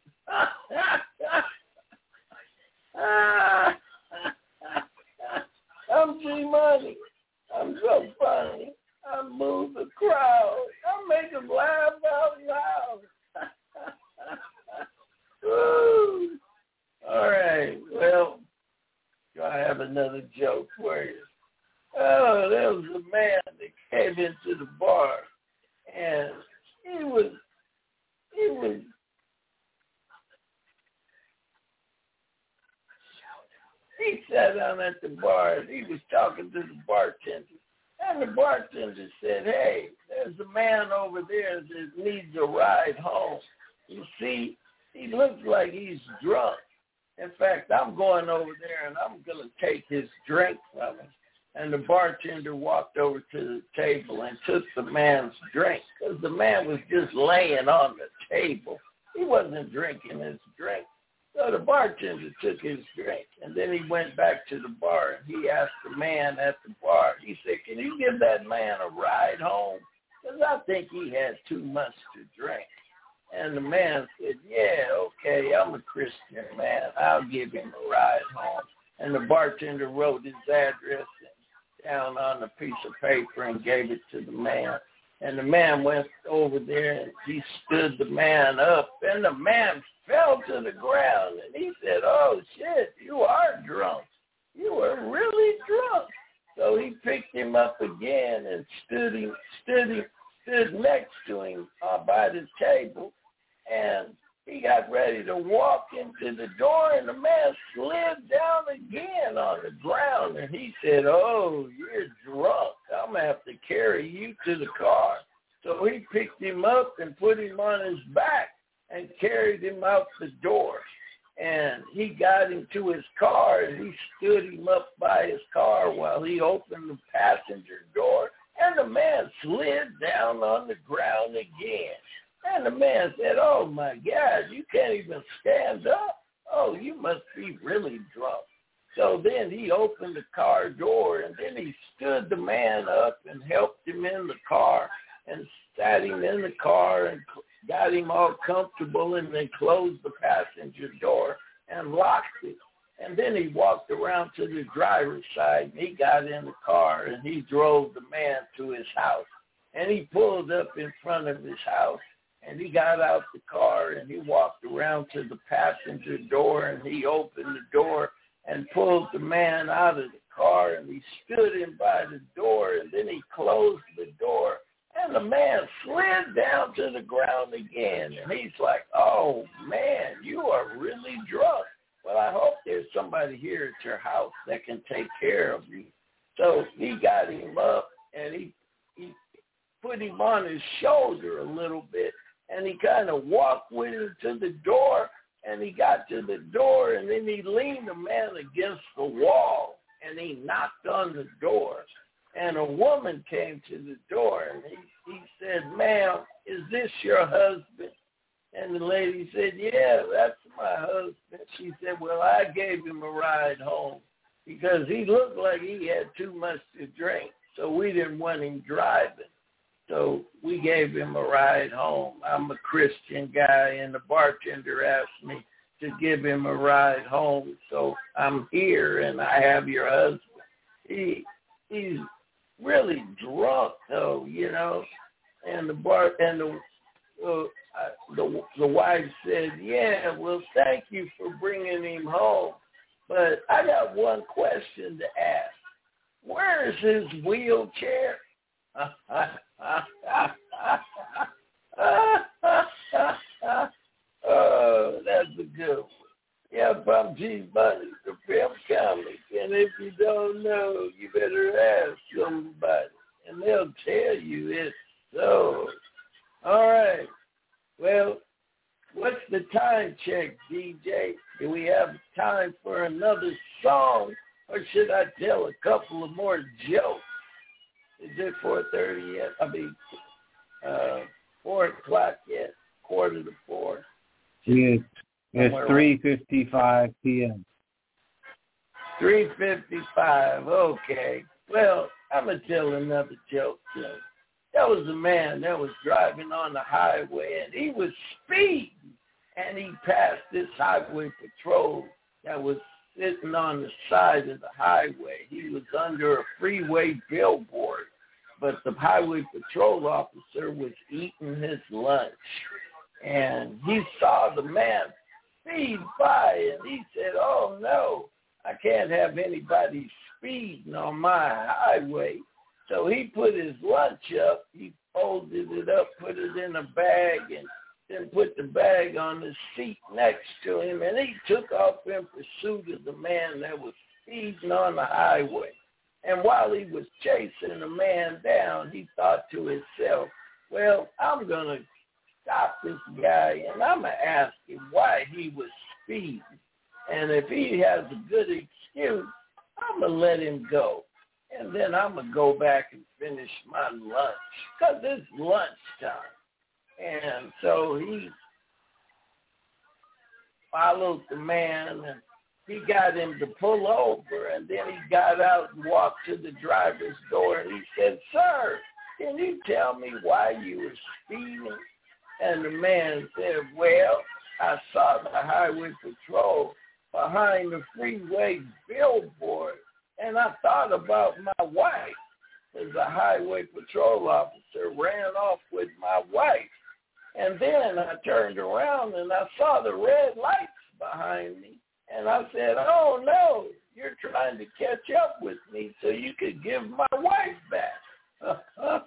I'm G-Money. I'm so funny. I move the crowd. I make them laugh out loud. Woo. All right. Well, I have another joke for you. Oh, there was a man that came into the bar, and he was he sat down at the bar and he was talking to the bartender. And the bartender said, hey, there's a man over there that needs a ride home. You see, he looks like he's drunk. In fact, I'm going over there and I'm going to take his drink from him. And the bartender walked over to the table and took the man's drink because the man was just laying on the table. He wasn't drinking his drink. So the bartender took his drink, and then he went back to the bar, and he asked the man at the bar, he said, can you give that man a ride home? Because I think he had too much to drink. And the man said, yeah, okay, I'm a Christian man. I'll give him a ride home. And the bartender wrote his address down on a piece of paper and gave it to the man. And the man went over there and he stood the man up, and the man fell to the ground. And he said, oh, shit, you are drunk. You were really drunk. So he picked him up again and stood next to him by the table. And he got ready to walk into the door, and the man slid down again on the ground. And he said, oh, you're drunk. I'm going to have to carry you to the car. So he picked him up and put him on his back and carried him out the door. And he got him to his car, and he stood him up by his car while he opened the passenger door. And the man slid down on the ground again. And the man said, oh, my God, you can't even stand up. Oh, you must be really drunk. So then he opened the car door, and then he stood the man up and helped him in the car and sat him in the car and got him all comfortable, and then closed the passenger door and locked it. And then he walked around to the driver's side, and he got in the car, and he drove the man to his house. And he pulled up in front of his house. And he got out the car, and he walked around to the passenger door, and he opened the door and pulled the man out of the car, and he stood him by the door, and then he closed the door, and the man slid down to the ground again. And he's like, oh, man, you are really drunk. Well, I hope there's somebody here at your house that can take care of you. So he got him up, and he put him on his shoulder a little bit, and he kind of walked with him to the door, and he got to the door, and then he leaned the man against the wall, and he knocked on the door. And a woman came to the door, and he said, ma'am, is this your husband? And the lady said, yeah, that's my husband. She said, well, I gave him a ride home because he looked like he had too much to drink, so we didn't want him driving. So we gave him a ride home. I'm a Christian guy, and the bartender asked me to give him a ride home. So I'm here, and I have your husband. He's really drunk, though, you know. And the wife said, yeah, well, thank you for bringing him home. But I got one question to ask. Where is his wheelchair? Oh, that's a good one. Yep, I'm G Bunny, the Pimp Comic. And if you don't know, you better ask somebody, and they'll tell you it's so. All right. Well, what's the time check, DJ? Do we have time for another song, or should I tell a couple of more jokes? Is it 4:30 yet? I mean, 4 o'clock yet? 3:45. It's 3:55 p.m. 3:55. Okay. Well, I'm gonna tell another joke. There was a man that was driving on the highway, and he was speeding, and he passed this highway patrol that was sitting on the side of the highway. He was under a freeway billboard, but the highway patrol officer was eating his lunch. And he saw the man speed by, and he said, oh, no, I can't have anybody speeding on my highway. So he put his lunch up, he folded it up, put it in a bag, and then put the bag on the seat next to him, and he took off in pursuit of the man that was speeding on the highway. And while he was chasing the man down, he thought to himself, well, I'm going to stop this guy and I'm going to ask him why he was speeding. And if he has a good excuse, I'm going to let him go. And then I'm going to go back and finish my lunch because it's lunchtime. And so he followed the man and he got him to pull over, and then he got out and walked to the driver's door, and he said, sir, can you tell me why you were speeding? And the man said, well, I saw the highway patrol behind the freeway billboard, and I thought about my wife. As a highway patrol officer ran off with my wife. And then I turned around and I saw the red lights behind me. And I said, oh, no, you're trying to catch up with me so you could give my wife back.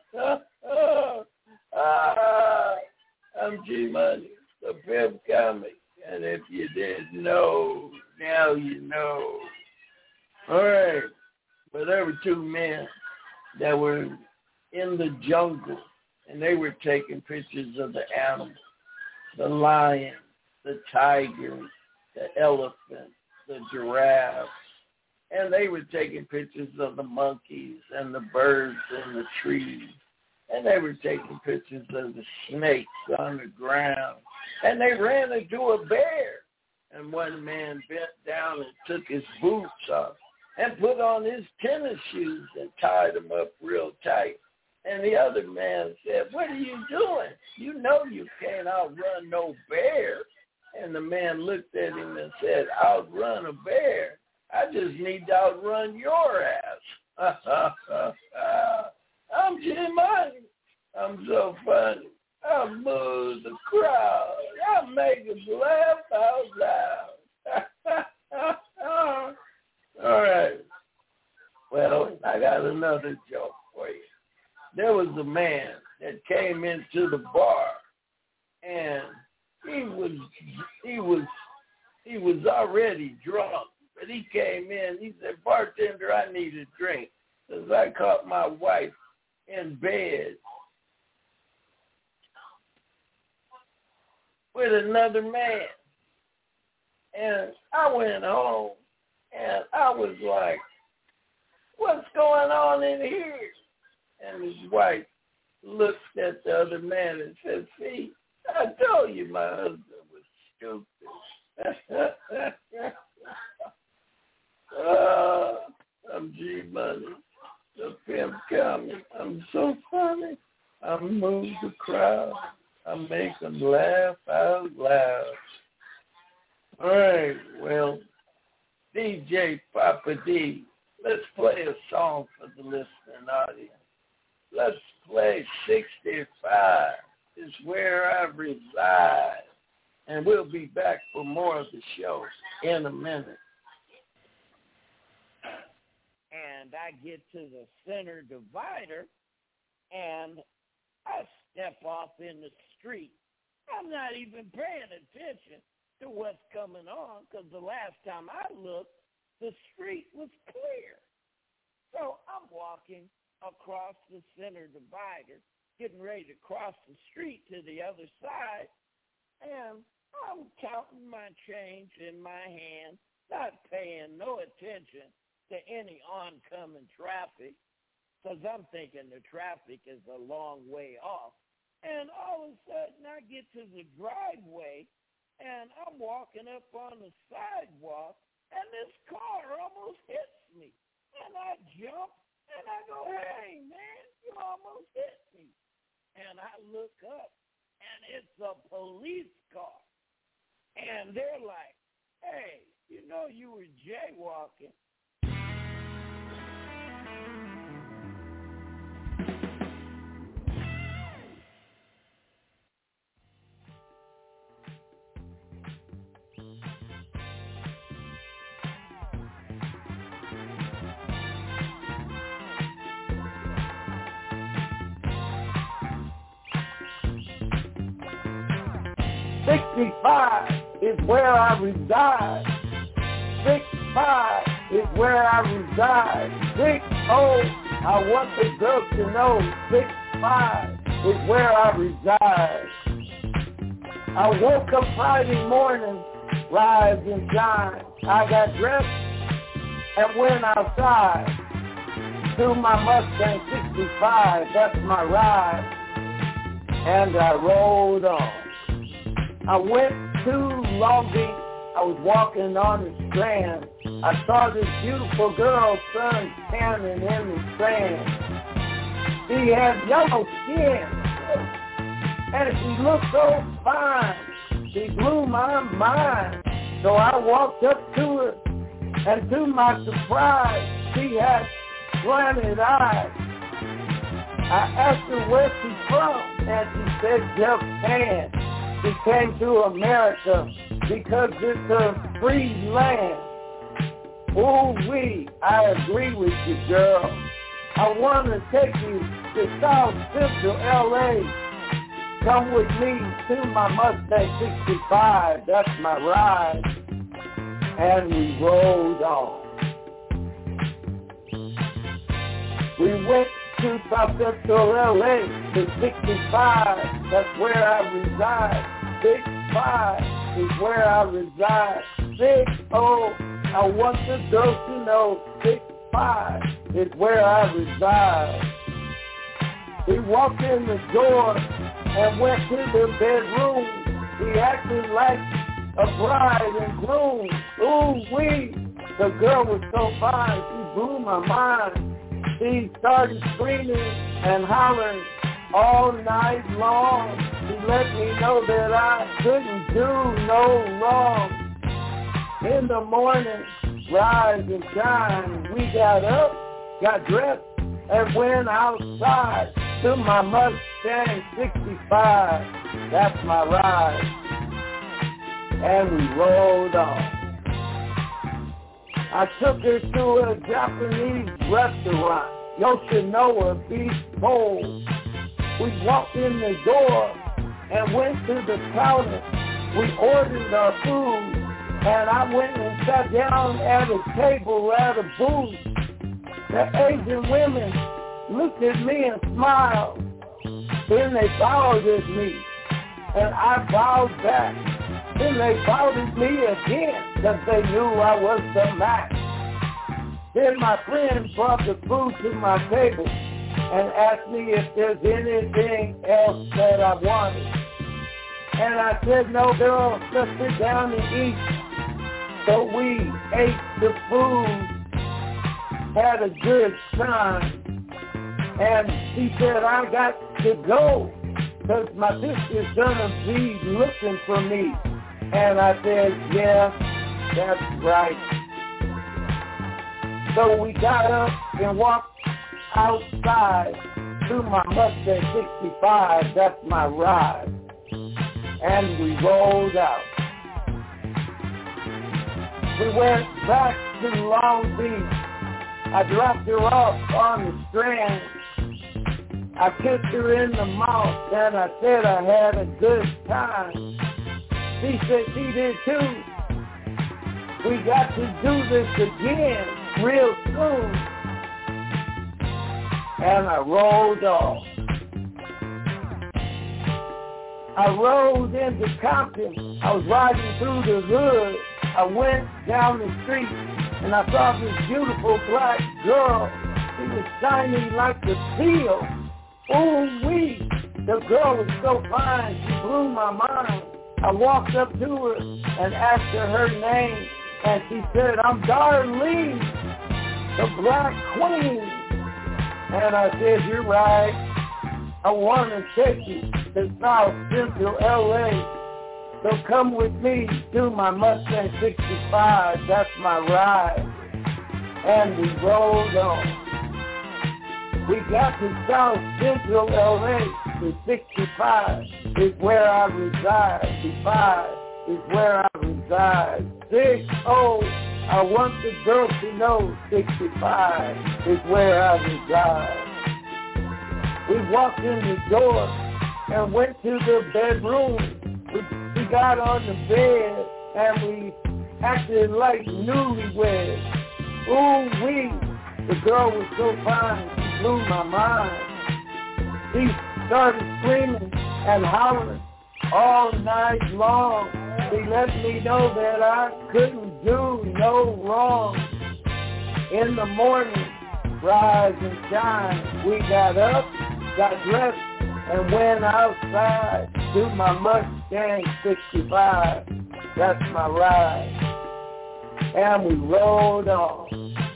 I'm G-Money, the Pimp Comic. And if you didn't know, now you know. All right. But there were two men that were in the jungle, and they were taking pictures of the animals, the lion, the tiger, the elephant, the giraffe, and they were taking pictures of the monkeys and the birds in the trees, and they were taking pictures of the snakes on the ground, and they ran into a bear, and one man bent down and took his boots off and put on his tennis shoes and tied them up real tight. And the other man said, what are you doing? You know you can't outrun no bear. And the man looked at him and said, outrun a bear? I just need to outrun your ass. I'm G-Money. I'm so funny. I move the crowd. I make them laugh out loud. All right. Well, I got another joke for you. There was a man that came into the bar, and he was already drunk. But he came in. He said, bartender, I need a drink because I caught my wife in bed with another man. And I went home, and I was like, what's going on in here? And his wife looked at the other man and said, see, I told you my husband was stupid. I'm G-Money, the Pimp Comic. I'm so funny. I move the crowd. I make them laugh out loud. All right, well, DJ Papa D, let's play a song for the listening audience. Let's play 65 is where I reside. And we'll be back for more of the show in a minute. And I get to the center divider, and I step off in the street. I'm not even paying attention to what's coming on because the last time I looked, the street was clear. So I'm walking across the center divider, getting ready to cross the street to the other side, and I'm counting my change in my hand, not paying no attention to any oncoming traffic, because I'm thinking the traffic is a long way off. And all of a sudden, I get to the driveway, and I'm walking up on the sidewalk, and this car almost hits me. And I jump, and I go, hey, man, you almost hit me. And I look up, and it's a police car. And they're like, hey, you know you were jaywalking. '65 is where I reside. 65 is where I reside. 60, I want the girls to know. 65 is where I reside. I woke up Friday morning, rise and shine. I got dressed and went outside to my Mustang 65. That's my ride. And I rolled on. I went to Long Beach. I was walking on the Strand. I saw this beautiful girl, sun tanning in the sand. She had yellow skin, and she looked so fine. She blew my mind. So I walked up to her, and to my surprise, she had slanted eyes. I asked her where she's from, and she said Japan. She came to America because it's a free land. Ooh-wee, I agree with you, girl. I want to take you to South Central L.A. Come with me to my Mustang 65. That's my ride. And we rolled on. We went to South Central L.A. to 65. That's where I reside. 65 is where I reside. 60, I want the girls to know. 65 is where I reside. We walked in the door and went to the bedroom. We acted like a bride and groom. Ooh-wee, the girl was so fine, she blew my mind. She started screaming and hollering all night long. She let me know that I couldn't do no wrong. In the morning, rise and shine. We got up, got dressed, and went outside to my Mustang 65. That's my ride. And we rolled on. I took her to a Japanese restaurant, Yoshinoya Beach Bowl. We walked in the door and went to the counter. We ordered our food, and I went and sat down at a table at a booth. The Asian women looked at me and smiled. Then they bowed at me, and I bowed back. Then they bowed at me again, because they knew I was the Mac. Then my friend brought the food to my table and asked me if there's anything else that I wanted. And I said, no, girl, let's sit down and eat. So we ate the food, had a good time. And she said, I got to go because my sister's going to be looking for me. And I said, yeah, that's right. So we got up and walked outside to my Mustang 65. That's my ride. And we rolled out. We went back to Long Beach. I dropped her off on the Strand. I kissed her in the mouth and I said I had a good time. She said she did too. We got to do this again real soon. And I rolled off. I rode into Compton. I was riding through the hood. I went down the street and I saw this beautiful black girl. She was shining like the steel. Ooh-wee. The girl was so fine, she blew my mind. I walked up to her and asked her name, and she said, I'm Darlene, the Black Queen. And I said, you're right. I want to take you to South Central L.A. So come with me to my Mustang 65. That's my ride. And we rolled on. We got to South Central L.A. to 65 is where I reside. 65 is where I reside. 60, I want the girl to know 65 is where I reside. We walked in the door and went to the bedroom. We got on the bed and we acted like newlyweds. ooh-wee, the girl was so fine, she blew my mind. She started screaming and hollering all night long. She let me know that I couldn't do no wrong. In the morning, rise and shine, we got up, got dressed, and went outside to my Mustang 65. That's my ride. And we rode on.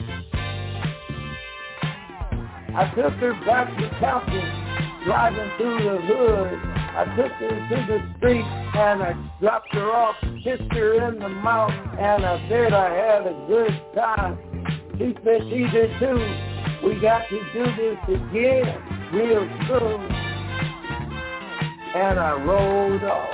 I took her back to campus, driving through the hood. I took her to the street and I dropped her off, kissed her in the mouth, and I said I had a good time. She said she did too. We got to do this again real soon. And I rode off.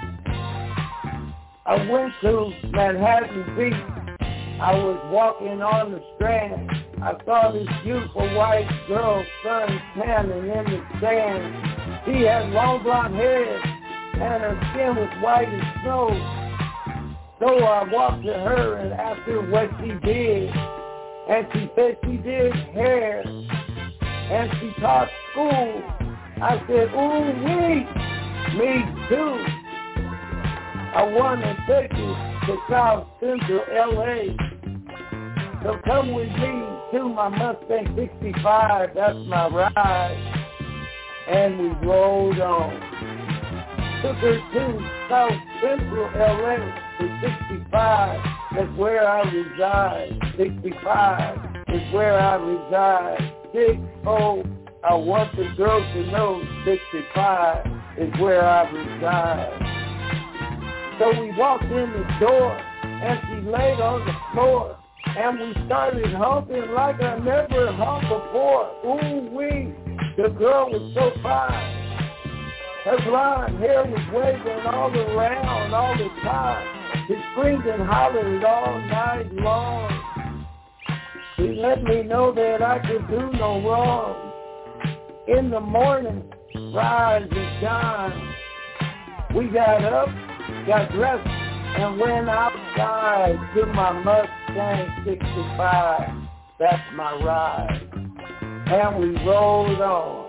I went to Manhattan Beach. I was walking on the Strand. I saw this beautiful white girl sun tanning in the sand. She had long blonde hair and her skin was white as snow. So I walked to her and asked her what she did. And she said she did hair and she taught school. I said, ooh-wee, me too. I want to take you to South Central L.A. So come with me to my Mustang 65, that's my ride. And we rode on. Took her to South Central L.A. to 65, that's where I reside. 65 is where I reside. 60, I want the girls to know 65 is where I reside. So we walked in the door, and she laid on the floor, and we started humping like I never humped before. Ooh-wee, the girl was so fine. Her blonde hair was waving all around all the time. She screamed and hollered all night long. She let me know that I could do no wrong. In the morning, rise and shine. We got up, got dressed, and went outside to my Mustang 65. That's my ride. And we rode on.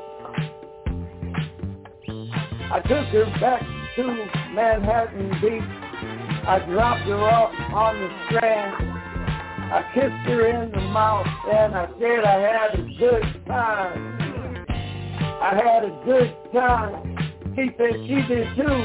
I took her back to Manhattan Beach. I dropped her off on the Strand. I kissed her in the mouth and I said I had a good time. I had a good time. She said she did too.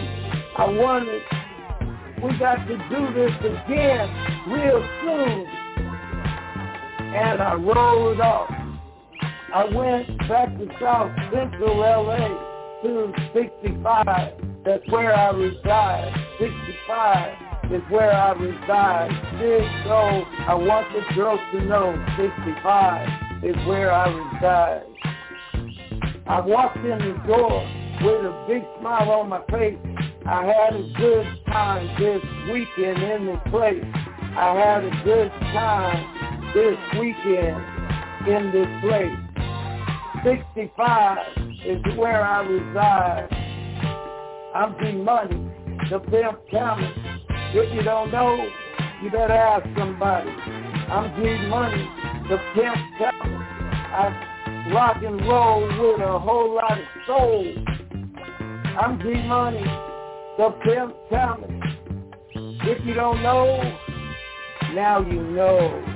We got to do this again real soon. And I rode off. I went back to South Central LA to 65. That's where I reside. 65 is where I reside. 60, I want the girls to know 65 is where I reside. I walked in the door with a big smile on my face. I had a good time this weekend in this place. I had a good time this weekend in this place. 65 is where I reside. I'm G-Money, the pimp county. If you don't know, you better ask somebody. I'm G-Money, the pimp county. I rock and roll with a whole lot of soul. I'm G-Money, the pimp county. If you don't know, now you know.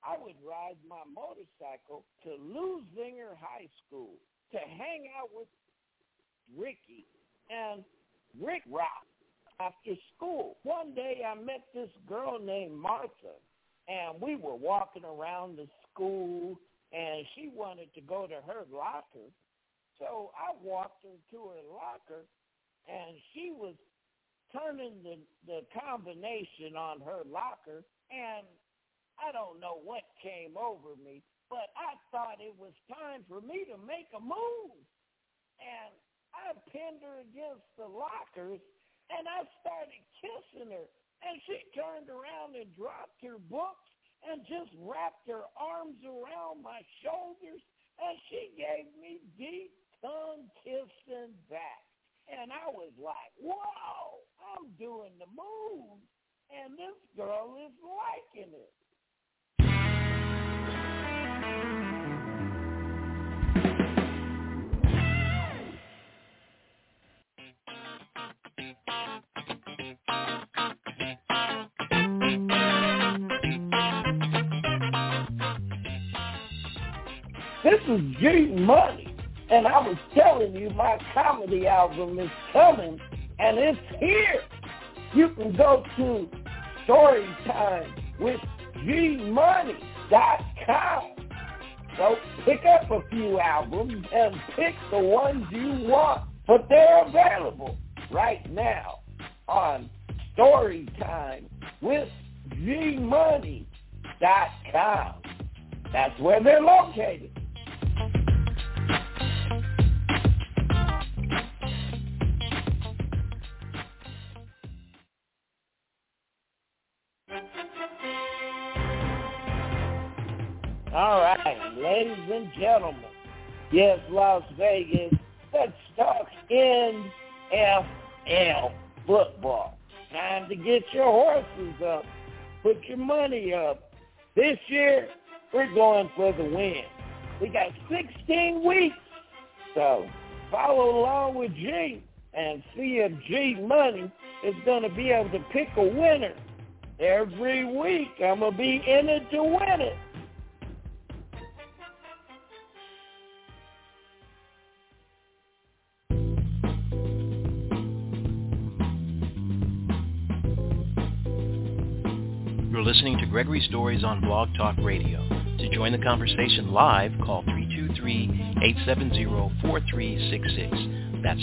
I would ride my motorcycle to Lusinger High School to hang out with Ricky and Rick Rock after school. One day I met this girl named Martha, and we were walking around the school, and she wanted to go to her locker. So I walked her to her locker, and she was turning the combination on her locker, and I don't know what came over me, but I thought it was time for me to make a move. And I pinned her against the lockers, and I started kissing her. And she turned around and dropped her books and just wrapped her arms around my shoulders, and she gave me deep tongue kissing back. And I was like, whoa, I'm doing the move, and this girl is liking it. This is G Money, and I was telling you my comedy album is coming, and it's here. You can go to StorytimeWithGMoney.com. So pick up a few albums and pick the ones you want, but they're available right now on StorytimeWithGMoney.com. That's where they're located. All right, ladies and gentlemen, yes, Las Vegas, let's talk NFL football. Time to get your horses up, put your money up. This year, we're going for the win. We got 16 weeks, so follow along with G and see if G Money is going to be able to pick a winner. Every week, I'm going to be in it to win it. You're listening to Gregory Stories on Blog Talk Radio. To join the conversation live, call 323-870-4366. That's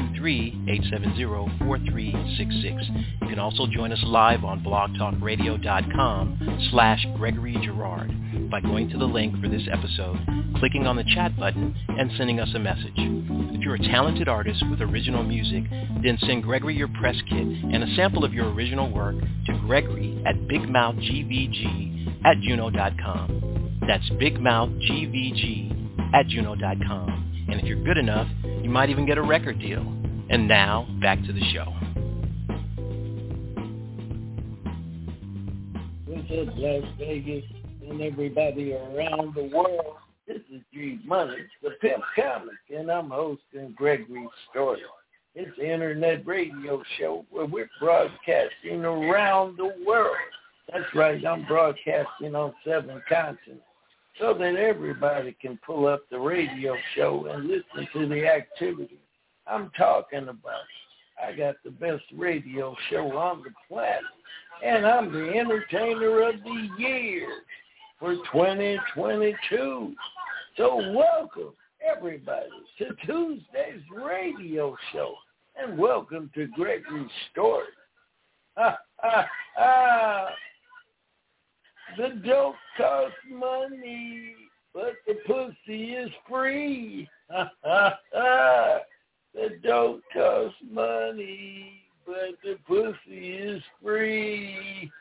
323-870-4366. You can also join us live on blogtalkradio.com/Gregory Girard by going to the link for this episode, clicking on the chat button, and sending us a message. If you're a talented artist with original music, then send Gregory your press kit and a sample of your original work to Gregory at bigmouthgvg@juno.com. That's bigmouthgvg@juno.com. And if you're good enough, you might even get a record deal. And now, back to the show. What's up, Las Vegas, and everybody around the world? This is G Money, the Pimp Comic, and I'm hosting Gregory Stories. It's an internet radio show where we're broadcasting around the world. That's right, I'm broadcasting on 7 continents so that everybody can pull up the radio show and listen to the activity I'm talking about. I got the best radio show on the planet, and I'm the entertainer of the year for 2022. So welcome, everybody, to Tuesday's radio show, and welcome to Gregory's Story. The dope costs money, but the pussy is free. The dope costs money, but the pussy is free.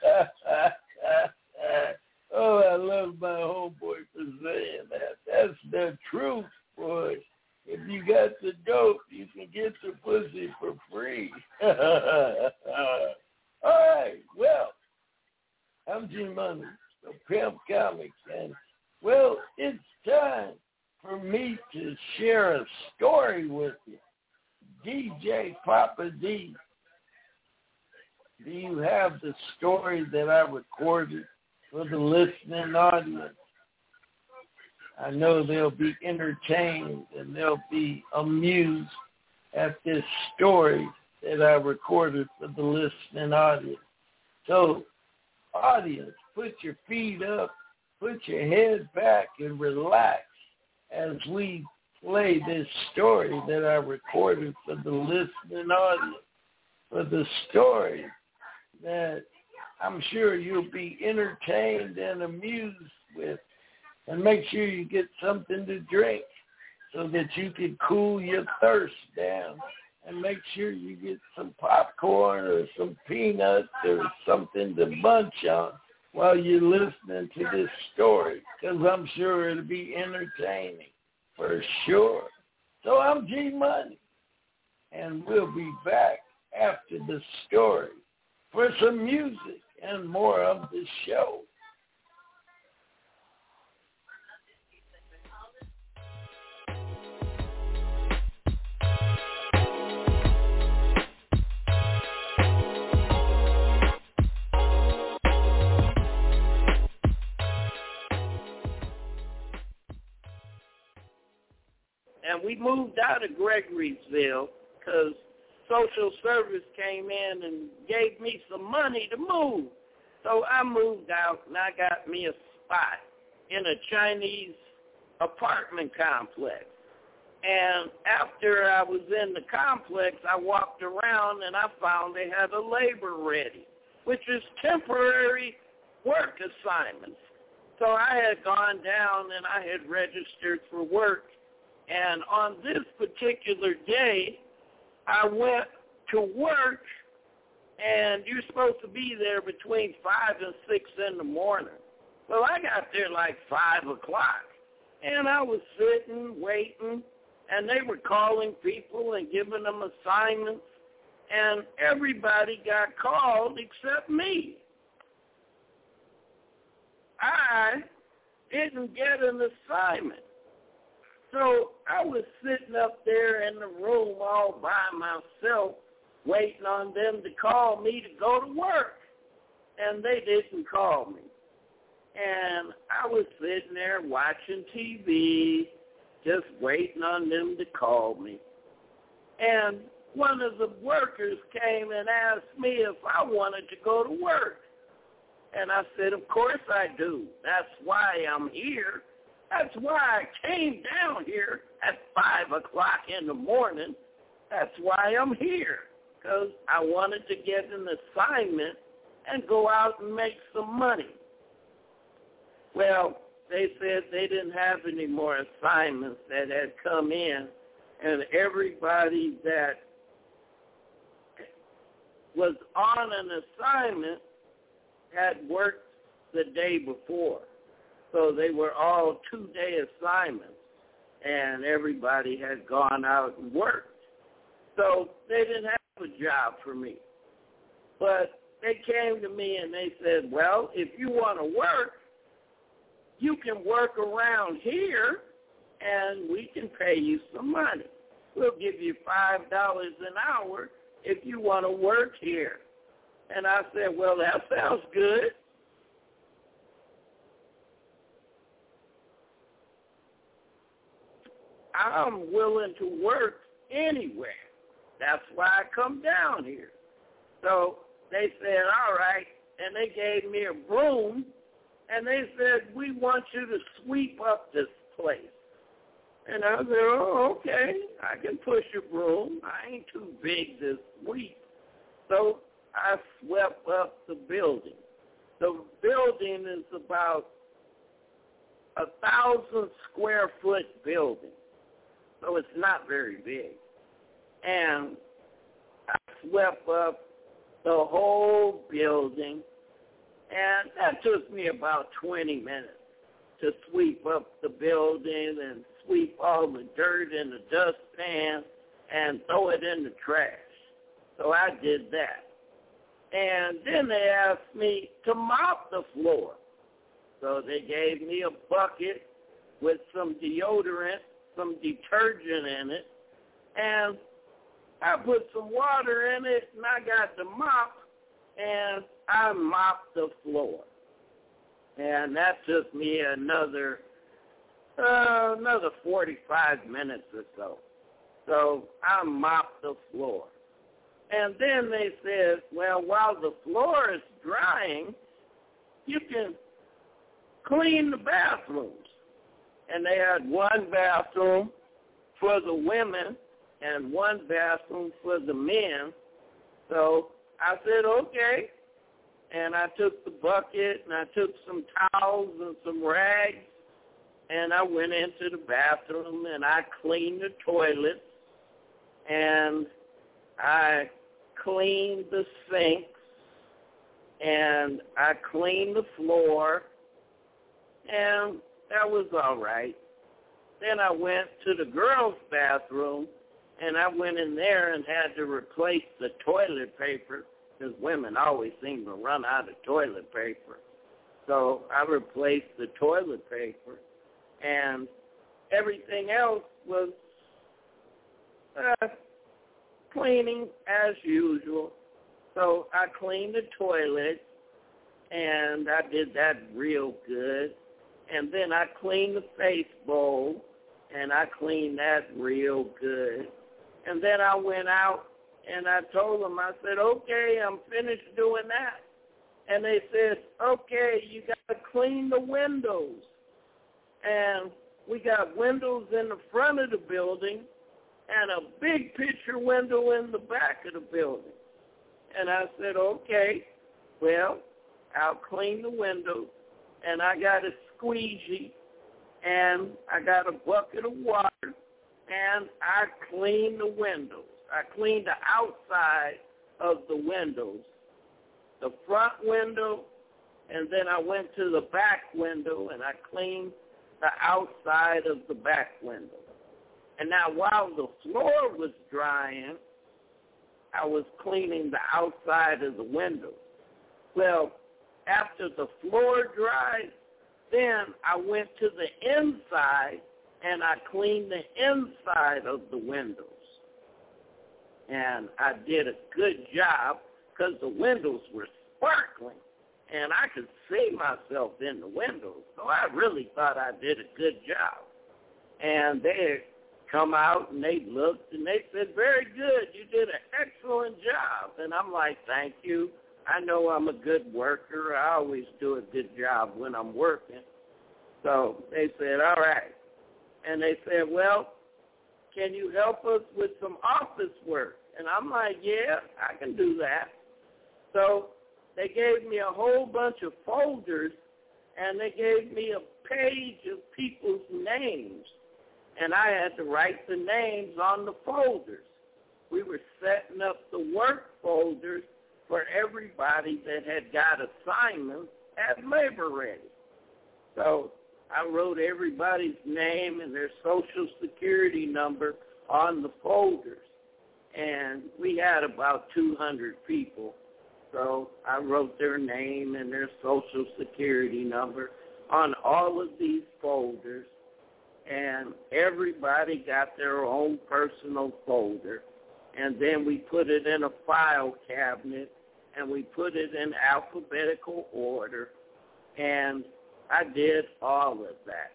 Oh, I love my homeboy for saying that. That's the truth, boy. If you got the dope, you can get the pussy for free. All right, well, I'm G Money, the Pimp Comic, and, well, it's time for me to share a story with you. DJ Papa D, do you have the story that I recorded for the listening audience. I know they'll be entertained and they'll be amused at this story that I recorded for the listening audience. So, audience, put your feet up, put your head back, and relax as we play this story that I recorded for the listening audience, for the story that I'm sure you'll be entertained and amused with. And make sure you get something to drink so that you can cool your thirst down. And make sure you get some popcorn or some peanuts or something to munch on while you're listening to this story, because I'm sure it'll be entertaining for sure. So I'm G Money, and we'll be back after the story for some music and more of the show. And we moved out of Gregoryville because social service came in and gave me some money to move. So I moved out, and I got me a spot in a Chinese apartment complex. And after I was in the complex, I walked around, and I found they had a labor ready, which is temporary work assignments. So I had gone down, and I had registered for work. And on this particular day, I went to work, and you're supposed to be there between 5 and 6 in the morning. Well, I got there like 5 o'clock, and I was sitting, waiting, and they were calling people and giving them assignments, and everybody got called except me. I didn't get an assignment. So I was sitting up there in the room all by myself, waiting on them to call me to go to work. And they didn't call me. And I was sitting there watching TV, just waiting on them to call me. And one of the workers came and asked me if I wanted to go to work. And I said, of course I do. That's why I'm here. That's why I came down here at 5 o'clock in the morning. That's why I'm here, because I wanted to get an assignment and go out and make some money. Well, they said they didn't have any more assignments that had come in, and everybody that was on an assignment had worked the day before. So they were all 2-day assignments, and everybody had gone out and worked. So they didn't have a job for me. But they came to me and they said, well, if you want to work, you can work around here, and we can pay you some money. We'll give you $5 an hour if you want to work here. And I said, well, that sounds good. I'm willing to work anywhere. That's why I come down here. So they said, all right, and they gave me a broom, and they said, we want you to sweep up this place. And I said, oh, okay, I can push a broom. I ain't too big to sweep. So I swept up the building. The building is about 1,000 square foot building. So it's not very big. And I swept up the whole building, and that took me about 20 minutes to sweep up the building and sweep all the dirt in the dustpan and throw it in the trash. So I did that. And then they asked me to mop the floor. So they gave me a bucket with some deodorant, some detergent in it, and I put some water in it, and I got the mop, and I mopped the floor. And that took me another 45 minutes or so. So I mopped the floor. And then they said, well, while the floor is drying, you can clean the bathrooms. And they had one bathroom for the women and one bathroom for the men. So I said, okay. And I took the bucket and I took some towels and some rags, and I went into the bathroom and I cleaned the toilets and I cleaned the sinks and I cleaned the floor, and that was all right. Then I went to the girls' bathroom and I went in there and had to replace the toilet paper, because women always seem to run out of toilet paper. So I replaced the toilet paper, and everything else was cleaning as usual. So I cleaned the toilet, and I did that real good. And then I cleaned the face bowl, and I cleaned that real good. And then I went out, and I told them, I said, okay, I'm finished doing that. And they said, okay, you got to clean the windows. And we got windows in the front of the building and a big picture window in the back of the building. And I said, okay, well, I'll clean the windows. And I got a squeegee, and I got a bucket of water, and I cleaned the windows. I cleaned the outside of the windows, the front window, and then I went to the back window, and I cleaned the outside of the back window. And now while the floor was drying, I was cleaning the outside of the window. Well, after the floor dried, then I went to the inside, and I cleaned the inside of the windows. And I did a good job because the windows were sparkling, and I could see myself in the windows. So I really thought I did a good job. And they come out, and they looked, and they said, very good, you did an excellent job. And I'm like, thank you. I know I'm a good worker. I always do a good job when I'm working. So they said, all right. And they said, well, can you help us with some office work? And I'm like, yeah, I can do that. So they gave me a whole bunch of folders, and they gave me a page of people's names. And I had to write the names on the folders. We were setting up the work folders for everybody that had got assignments at Labor Ready. So I wrote everybody's name and their Social Security number on the folders. And we had about 200 people. So I wrote their name and their Social Security number on all of these folders. And everybody got their own personal folder. And then we put it in a file cabinet, and we put it in alphabetical order. And I did all of that.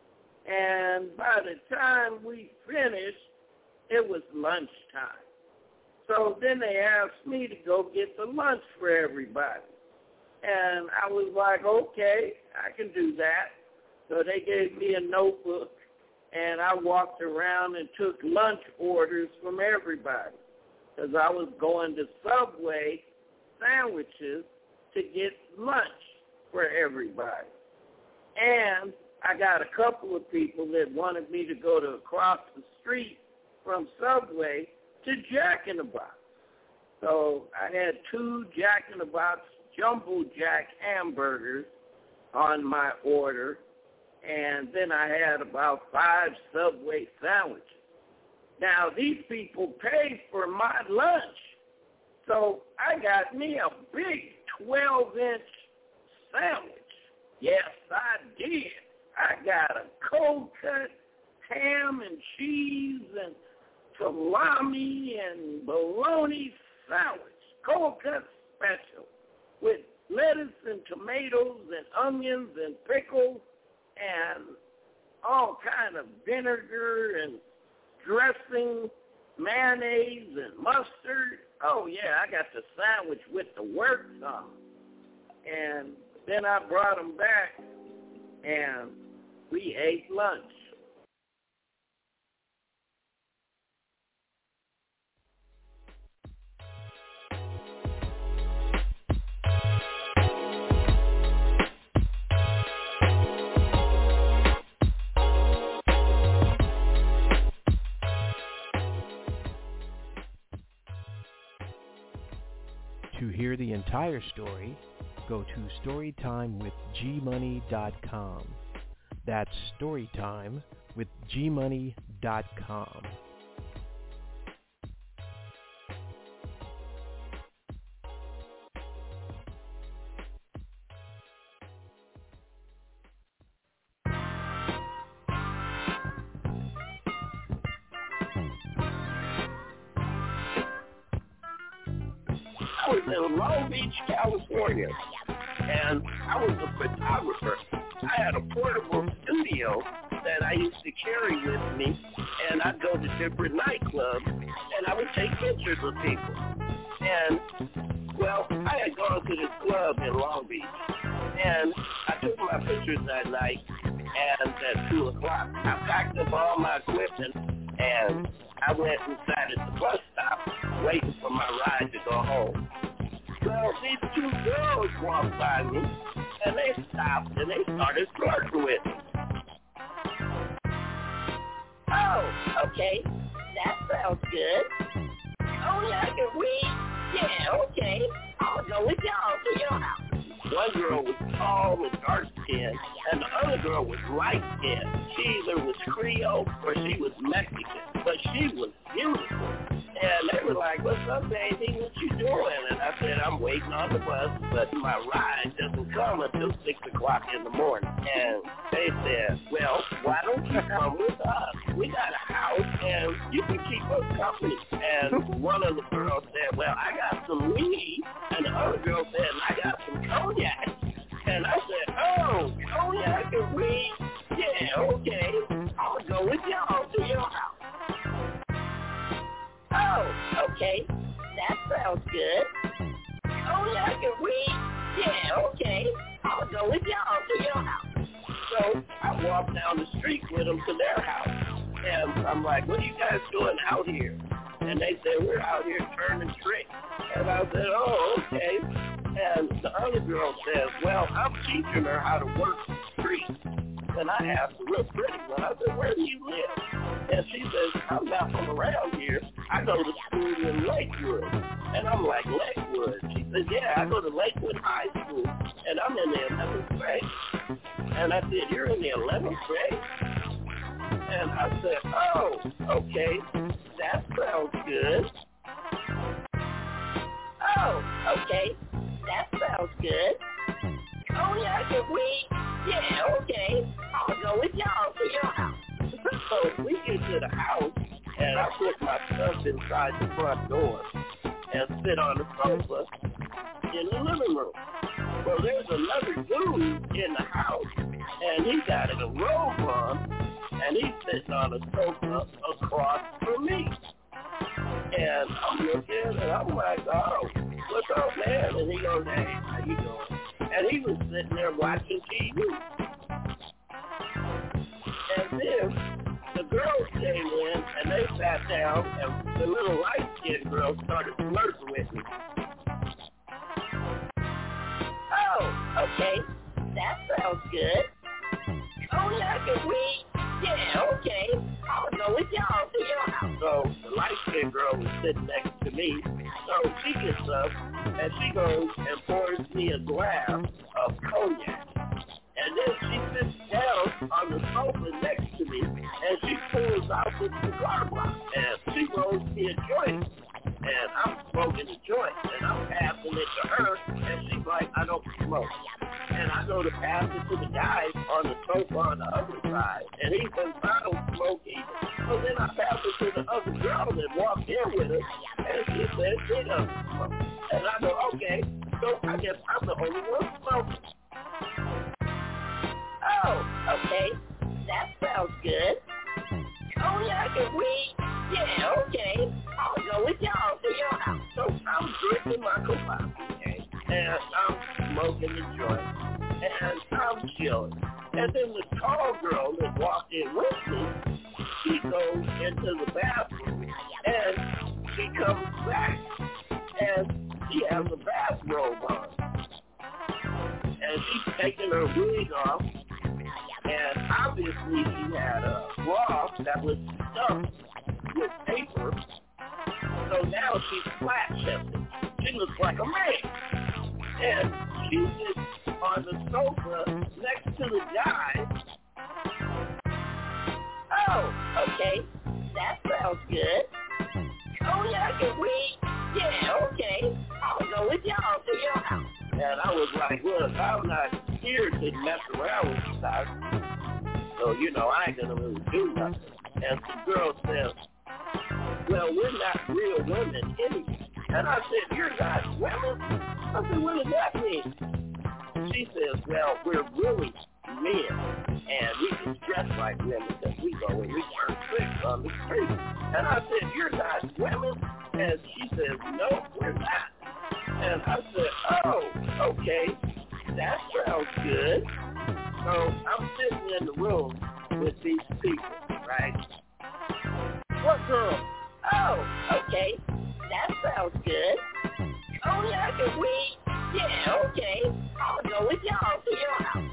And by the time we finished, it was lunchtime. So then they asked me to go get the lunch for everybody. And I was like, okay, I can do that. So they gave me a notebook, and I walked around and took lunch orders from everybody, because I was going to Subway sandwiches to get lunch for everybody. And I got a couple of people that wanted me to go to across the street from Subway to Jack in the Box. So I had 2 Jack in the Box Jumbo Jack hamburgers on my order, and then I had about 5 Subway sandwiches. Now, these people paid for my lunch, so I got me a big 12-inch sandwich. Yes, I did. I got a cold-cut ham and cheese and salami and bologna sandwich, cold-cut special, with lettuce and tomatoes and onions and pickles and all kind of vinegar and dressing, mayonnaise and mustard. Oh, yeah, I got the sandwich with the works on. And then I brought them back, and we ate lunch. To hear the entire story, go to storytimewithgmoney.com. That's storytimewithgmoney.com. I was in Long Beach, California, and I was a photographer. I had a portable studio that I used to carry with me, and I'd go to different nightclubs, and I would take pictures of people. And, well, I had gone to this club in Long Beach, and I took my pictures that night, and at 2 o'clock, I packed up all my equipment, and I went inside at the bus stop, waiting for my ride to go home. Well, these two girls walked by me, and they stopped, and they started flirting with me. Oh, okay. That sounds good. Oh, yeah, I can read. Yeah, okay. I'll go with y'all to your house. One girl was tall and dark-skinned, and the other girl was light-skinned. She either was Creole or she was Mexican, but she was beautiful. And they were like, "What's up, baby? What you doing?" And I said, "I'm waiting on the bus, but my ride doesn't come until 6 o'clock in the morning." And they said, "Well, why don't you come with us? We got a house, and you can keep us company." And one of the girls said, "Well, I got some weed." And the other girl said, "I got some cognac." And I said, "Oh, cognac and weed? Yeah, okay. I'll go with y'all to your house." Oh, okay. That sounds good. Oh, yeah, I can read. Yeah, okay. I'll go with y'all to your house. So I walked down the street with them to their house. And I'm like, "What are you guys doing out here?" And they said, "We're out here turning tricks." And I said, "Oh, okay." And the other girl says, "Well, I'm teaching her how to work the street." And I asked her real pretty one, I said, "Where do you live?" And she says, "I'm not from around here. I go to school in Lakewood." And I'm like, "Lakewood?" She said, "Yeah, I go to Lakewood High School, and I'm in the 11th grade." And I said, "You're in the 11th grade?" And I said, "Oh, okay. That sounds good." Oh, okay. That sounds good. Oh, yeah, I can read. Yeah, okay. I'll go with y'all to your house. So we get to the house, and I put my stuff inside the front door and sit on the sofa in the living room. Well, there's another dude in the house, and he got a robe on, and he's sitting on a sofa across from me. And I'm looking, and I'm like, "Oh, what's up, man?" And he goes, "Hey, how you doing?" And he was sitting there watching TV. And then the girls came in, and they sat down, and the little light-skinned girl started flirting with me. Oh, okay. That sounds good. Oh, yeah, I can read. Yeah, okay. I'll go with y'all to your house. So the light-skinned girl was sitting next to me. So she gets up, and she goes and pours me a glass of cognac. And then she sits down on the sofa next to me, and she pulls out the cigar box, and she rolls me a joint. And I'm smoking a joint, and I'm passing it to her, and she's like, "I don't smoke." And I go to pass it to the guys on the sofa on the other side, and he says, I don't smoke either. So then I passed it to the other girl that walked in with us, and she said she doesn't smoke. And I go, okay, so I guess I'm the only one smoking. Oh, okay. That sounds good. Cognac and weed? Yeah, okay. I'll go with y'all to your house. So I'm drinking my Coffee, okay? And I'm smoking the joint. And I'm chilling. And then the tall girl that walked in with me, she goes into the bathroom. And she comes back. And she has a bathrobe on. And she's taking her wig off. And obviously she had a bra that was stuffed with paper. So now she's flat-chested. She looks like a man. And she sits on the sofa next to the guy. Oh, okay. That sounds good. Cognac and weed? Yeah, okay. I'll go with y'all to your house. And I was like, look, I'm not here to mess around with you guys. So, I ain't going to really do nothing. And the girl says, well, we're not real women anyway. And I said, you're not women? I said, what does that mean? She says, well, we're really men. And we can dress like women because we go and we turn tricks on the street. And I said, you're not women? And she says, no, we're not. And I said, oh, okay, that sounds good. So I'm sitting in the room with these people, right? What girl? Oh, okay, that sounds good. Cognac and weed? Yeah, okay, I'll go with y'all to your house.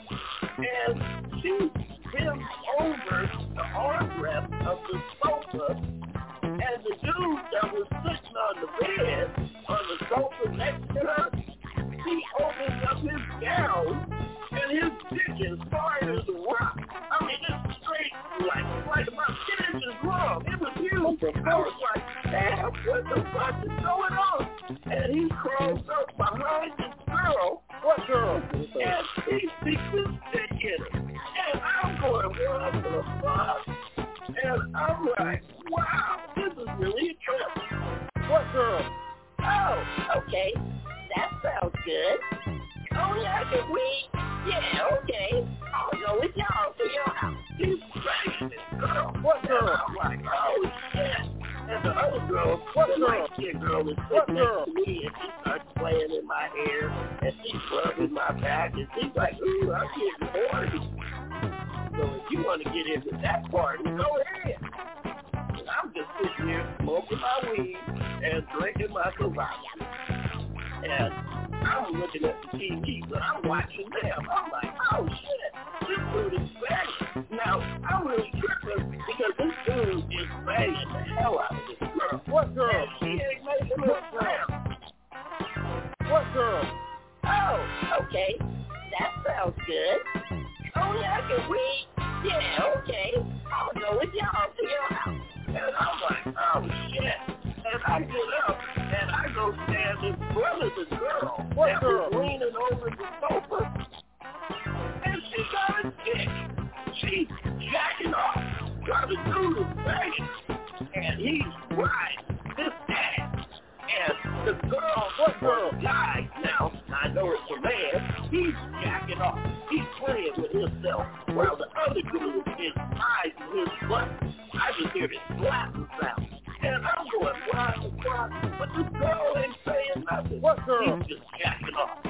And she bends over the armrest of the sofa, and the dude that was sitting on the bed, on the sofa next to her, he opens up his gown, and his dick is hard as a rock. I mean, it's straight, like about 10 inches long. It was huge. I was like, damn, what the fuck is going on? And he crawls up behind this girl. What girl? And he sticks his dick in her. And I'm going, what the fuck? And I'm like, wow, this is really a trip. What girl? Oh, okay. That sounds good. Cognac and weed? Yeah, okay. I'll go with y'all to your house. He's banging this girl. What girl? And I'm like, oh, shit. And the other girl, what the girl? light-skinned girl is What sitting girl? next to me, and she starts playing in my hair, and she's rubbing my back, and she's like, ooh, I'm getting horny. So if you want to get into that party, go ahead. And I'm just sitting here smoking my weed and drinking my Coffee. And I'm looking at the TV, but I'm watching them. I'm like, oh, shit, this dude is banging. Now, I'm really tripping because this dude is banging the hell out of this girl. What girl? And she ain't making no sound. What girl? Oh, okay. That sounds good. Cognac and weed? Yeah, okay. I'll go with y'all to your house. And I'm like, oh, shit. And I get up, and I go stand in front of the girl that was leaning over the sofa, and she got a dick. She's jacking off. Got a dude is banging, and he's riding this ass. And the girl, the guy, now, I know it's a man, he's jacking off. He's playing with himself, while the other dude is riding his butt. I just hear this slapping sound. And I'm going, what the fuck? But this girl ain't saying nothing. What girl? She's just jacking off.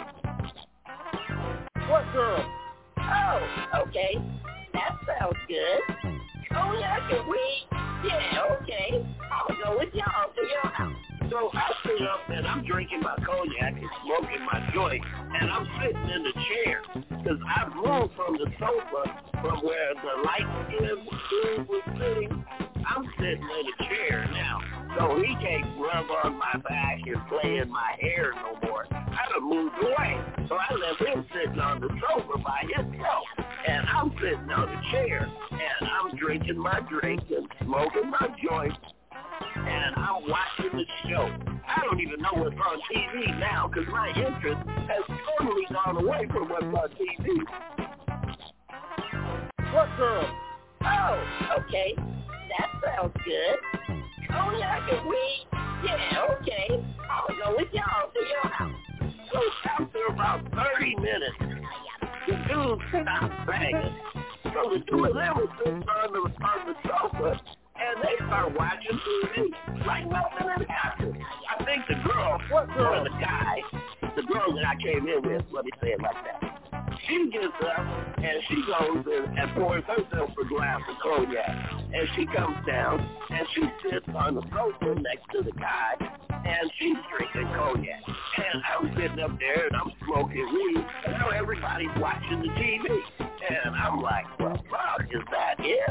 What girl? Oh, okay. That sounds good. Cognac and weed? Yeah, okay. I'll go with y'all to your house. So I sit up and I'm drinking my cognac and smoking my joint, and I'm sitting in the chair because I moved from the sofa from where the light-skinned dude was sitting. I'm sitting in a chair now, so he can't rub on my back and play in my hair no more. I done moved away, so I left him sitting on the sofa by himself, and I'm sitting on the chair, and I'm drinking my drink and smoking my joint, and I'm watching the show. I don't even know what's on TV now because my interest has totally gone away from what's on TV. okay, that sounds good. Cognac and weed? Yeah, okay. I'll go with y'all to your house. So after about 30 minutes, the dude stopped banging. So the two of them were sitting on the sofa, and they started watching TV like nothing had happened. I think the girl, or the guy, the girl that I came in with, let me say it like that, she gets up and she goes and pours herself a glass of cognac. And she comes down and she sits on the sofa next to the guy and she's drinking cognac. And I'm sitting up there and I'm smoking weed and now everybody's watching the TV. And I'm like, well, fuck, is that it?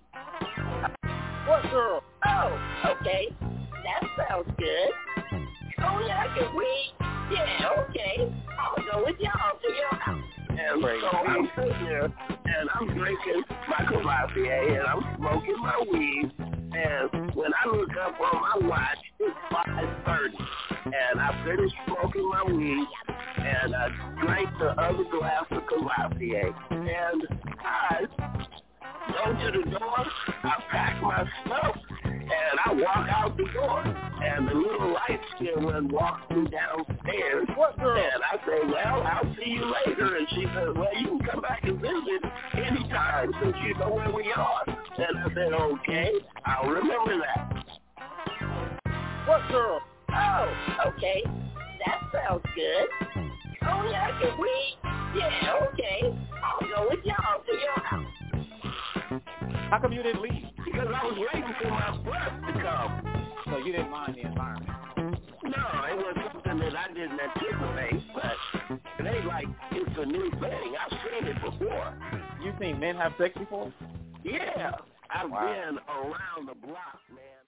What girl? Oh, okay. That sounds good. Cognac and weed? Yeah, okay. I'll go with y'all to your house. And so I'm sitting there, and I'm drinking my Courvoisier, and I'm smoking my weed. And when I look up on my watch, it's 5:30. And I finished smoking my weed, and I drank the other glass of Courvoisier. And I go to the door, I pack my stuff, and I walk out the door, and the little light-skinned walks me downstairs. What girl? And I say, well, I'll see you later. And she says, well, you can come back and visit anytime since you know where we are. And I said, okay, I'll remember that. What girl? Oh, okay. That sounds good. Cognac and weed? Yeah, okay. I'll go with y'all to your house. How come you didn't leave? Because I was waiting for my breath to come. So you didn't mind the environment? No, it was something that I didn't anticipate, but it ain't like it's a new thing. I've seen it before. You seen men have sex before? Yeah, I've been around the block, man.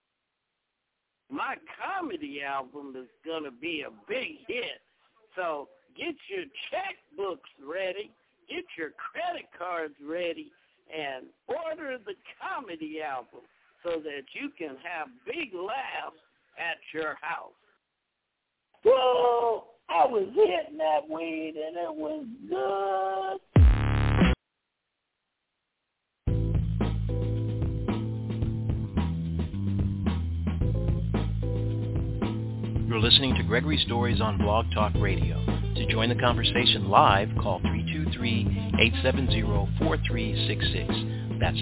My comedy album is going to be a big hit, so get your checkbooks ready, get your credit cards ready, and order the comedy album so that you can have big laughs at your house. Whoa, I was hitting that weed and it was good. You're listening to Gregory Stories on Blog Talk Radio. To join the conversation live, call 323-870-4366. That's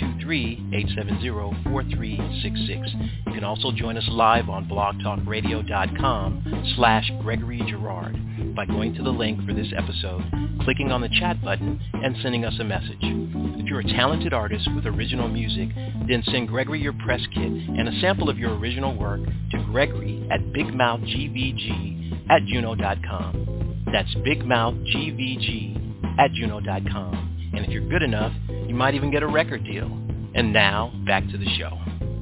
323-870-4366. You can also join us live on blogtalkradio.com/Gregory Girard by going to the link for this episode, clicking on the chat button, and sending us a message. If you're a talented artist with original music, then send Gregory your press kit and a sample of your original work to Gregory at bigmouthgvg@juno.com. That's bigmouthgvg@juno.com. And if you're good enough, you might even get a record deal. And now, back to the show.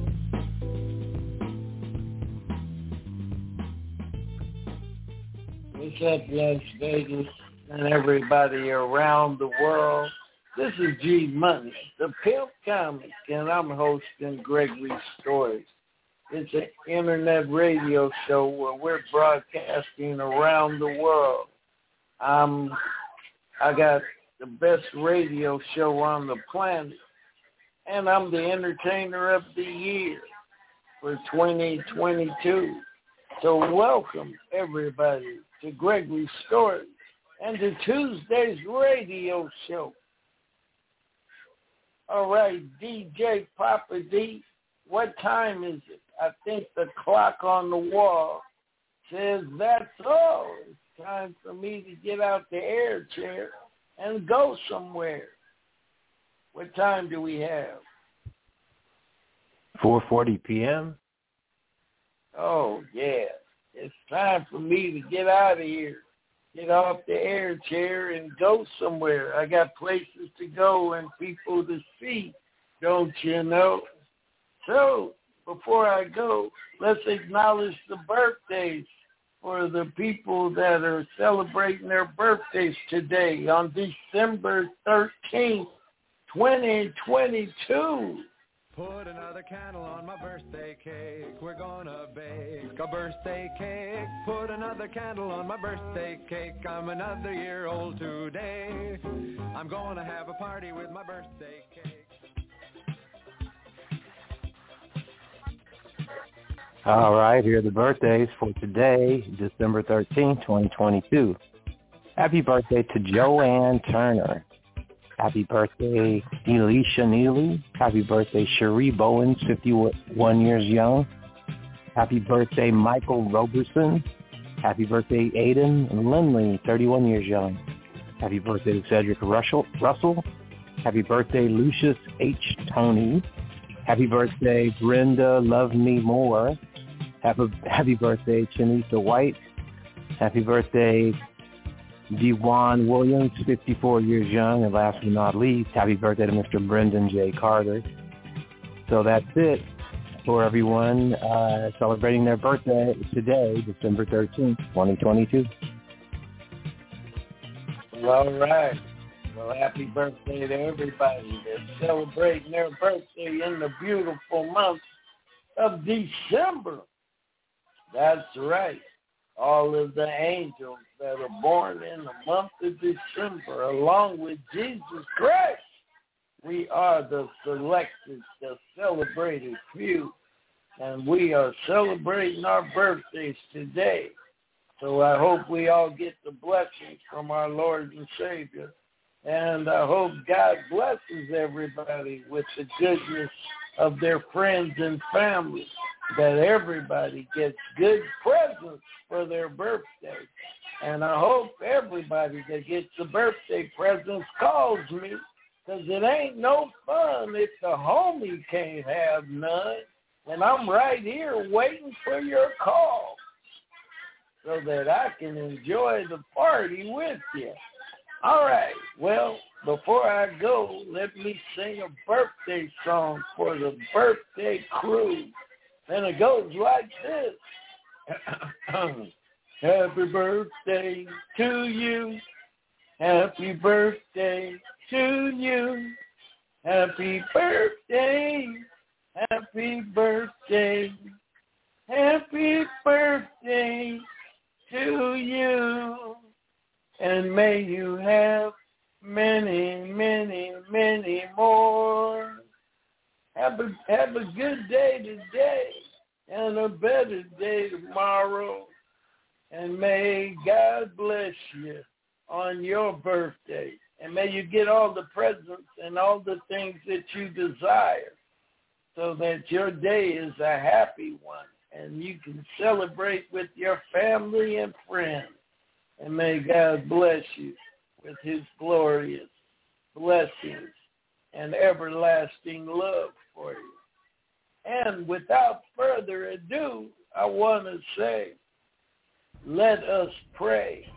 What's up, Las Vegas and everybody around the world? This is G Money, the Pimp Comic, and I'm hosting Gregory Stories. It's an internet radio show where we're broadcasting around the world. I got the best radio show on the planet, and I'm the entertainer of the year for 2022. So welcome, everybody, to Gregory Stories and to Tuesday's radio show. All right, DJ Papa D, what time is it? I think the clock on the wall says that's all. It's time for me to get out the air chair and go somewhere. What time do we have? 4:40 p.m. Oh, yeah. It's time for me to get out of here, get off the air chair and go somewhere. I got places to go and people to see, don't you know? So, before I go, let's acknowledge the birthdays for the people that are celebrating their birthdays today on December 13th, 2022. Put another candle on my birthday cake. We're gonna bake a birthday cake. Put another candle on my birthday cake. I'm another year old today. I'm gonna have a party with my birthday cake. All right, here are the birthdays for today, December 13, 2022. Happy birthday to Joanne Turner. Happy birthday, Elisha Neely. Happy birthday, Cherie Bowens, 51 years young. Happy birthday, Michael Roberson. Happy birthday, Aiden Lindley, 31 years young. Happy birthday to Cedric Russell. Happy birthday, Lucius H. Tony. Happy birthday, Brenda Love Me More. Happy birthday, Chanisa White. Happy birthday, Dewan Williams, 54 years young. And last but not least, happy birthday to Mr. Brendan J. Carter. So that's it for everyone celebrating their birthday today, December 13th, 2022. All right. Well, happy birthday to everybody that's celebrating their birthday in the beautiful month of December. That's right. All of the angels that are born in the month of December, along with Jesus Christ, we are the selected, the celebrated few, and we are celebrating our birthdays today. So I hope we all get the blessings from our Lord and Savior, and I hope God blesses everybody with the goodness of their friends and family, that everybody gets good presents for their birthday. And I hope everybody that gets the birthday presents calls me, because it ain't no fun if the homie can't have none. And I'm right here waiting for your call so that I can enjoy the party with you. All right, well, before I go, let me sing a birthday song for the birthday crew. And it goes like this. Happy birthday to you. Happy birthday to you. Happy birthday. Happy birthday. Happy birthday to you. And may you have many, many, many more. Have a good day today and a better day tomorrow. And may God bless you on your birthday. And may you get all the presents and all the things that you desire, so that your day is a happy one and you can celebrate with your family and friends. And may God bless you with his glorious blessings and everlasting love for you. And without further ado, I want to say, let us pray.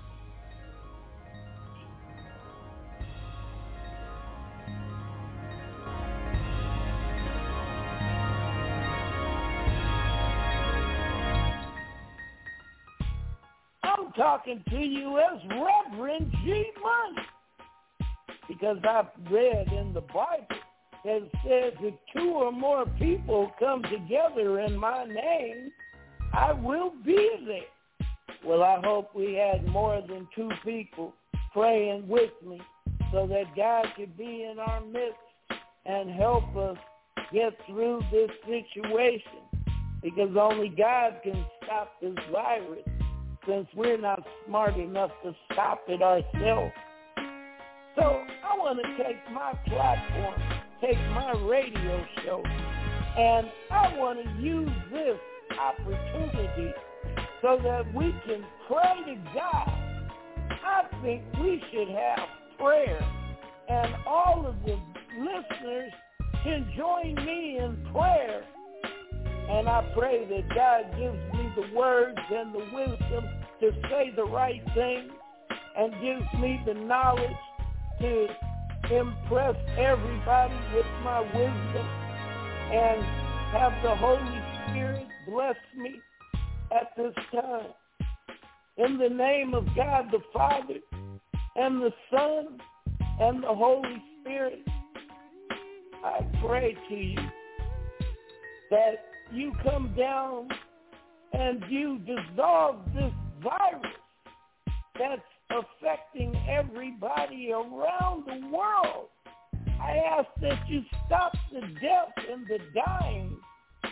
I'm talking to you as Reverend G. Money, because I've read in the Bible that it says if 2 or more people come together in my name, I will be there. Well, I hope we had more than 2 people praying with me so that God could be in our midst and help us get through this situation, because only God can stop this virus, since we're not smart enough to stop it ourselves. So I want to take my platform, take my radio show, and I want to use this opportunity so that we can pray to God. I think we should have prayer, and all of the listeners can join me in prayer. And I pray that God gives me the words and the wisdom to say the right thing, and gives me the knowledge to impress everybody with my wisdom, and have the Holy Spirit bless me at this time. In the name of God the Father, and the Son, and the Holy Spirit, I pray to you that you come down and you dissolve this virus that's affecting everybody around the world. I ask that you stop the death and the dying,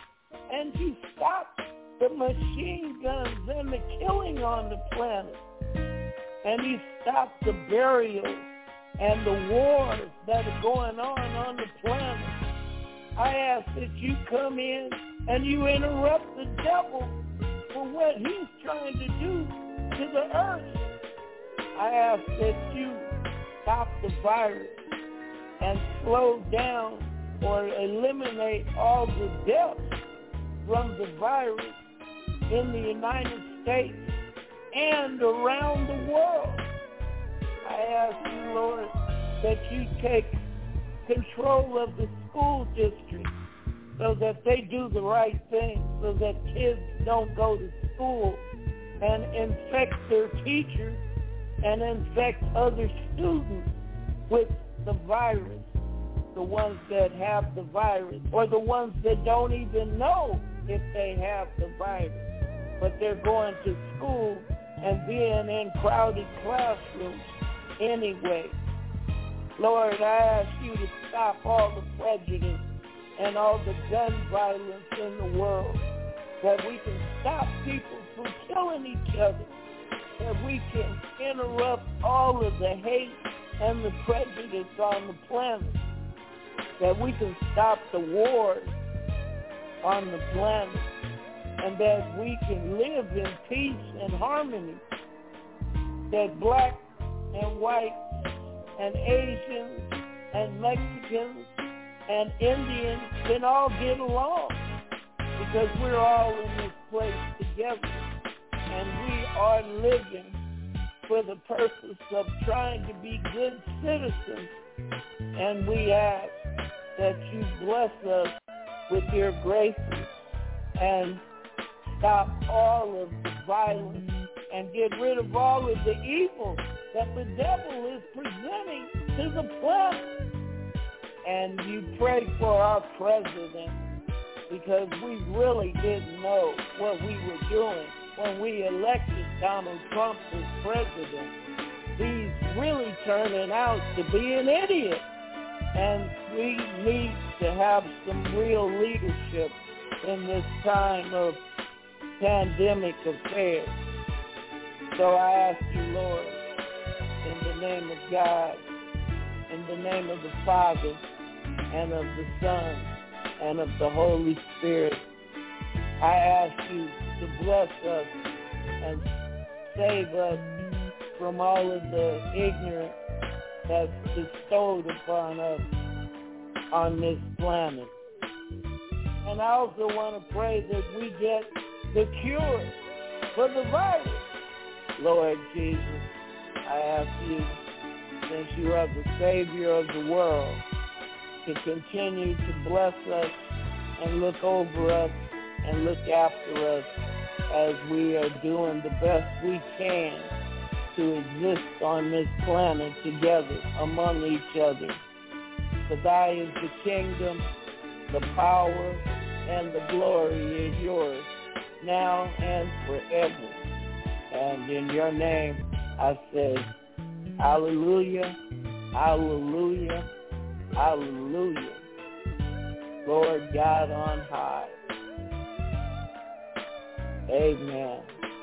and you stopped the machine guns and the killing on the planet. And you stopped the burials and the wars that are going on the planet. I ask that you come in and you interrupt the devil for what he's trying to do to the earth. I ask that you stop the virus and slow down or eliminate all the deaths from the virus in the United States and around the world. I ask you, Lord, that you take control of the school district so that they do the right thing, so that kids don't go to school and infect their teachers and infect other students with the virus, the ones that have the virus, or the ones that don't even know if they have the virus, but they're going to school and being in crowded classrooms anyway. Lord, I ask you to stop all the prejudice and all the gun violence in the world, that we can stop people from killing each other, that we can interrupt all of the hate and the prejudice on the planet, that we can stop the wars on the planet, and that we can live in peace and harmony, that black and white and Asians and Mexicans and Indians can all get along, because we're all in this place together, and we are living for the purpose of trying to be good citizens. And we ask that you bless us with your graces and stop all of the violence and get rid of all of the evil that the devil is presenting to the planet. And you pray for our president, because we really didn't know what we were doing when we elected Donald Trump as president. He's really turning out to be an idiot. And we need to have some real leadership in this time of pandemic affairs. So I ask you, Lord, in the name of God, in the name of the Father, and of the Son, and of the Holy Spirit, I ask you to bless us and save us from all of the ignorance that's bestowed upon us on this planet. And I also want to pray that we get the cure for the virus. Lord Jesus, I ask you, since you are the Savior of the world, to continue to bless us and look over us and look after us as we are doing the best we can to exist on this planet together among each other. For thy is the kingdom, the power, and the glory is yours, now and forever. And in your name I say, hallelujah, hallelujah, hallelujah. Lord God on high. Amen.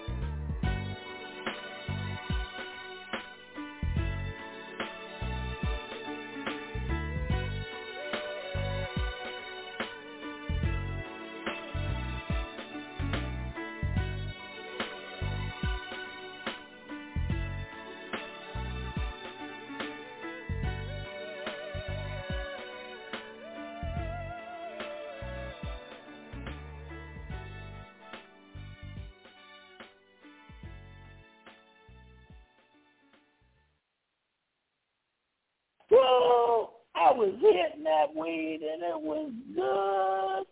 Whoa, I was hitting that weed and it was good.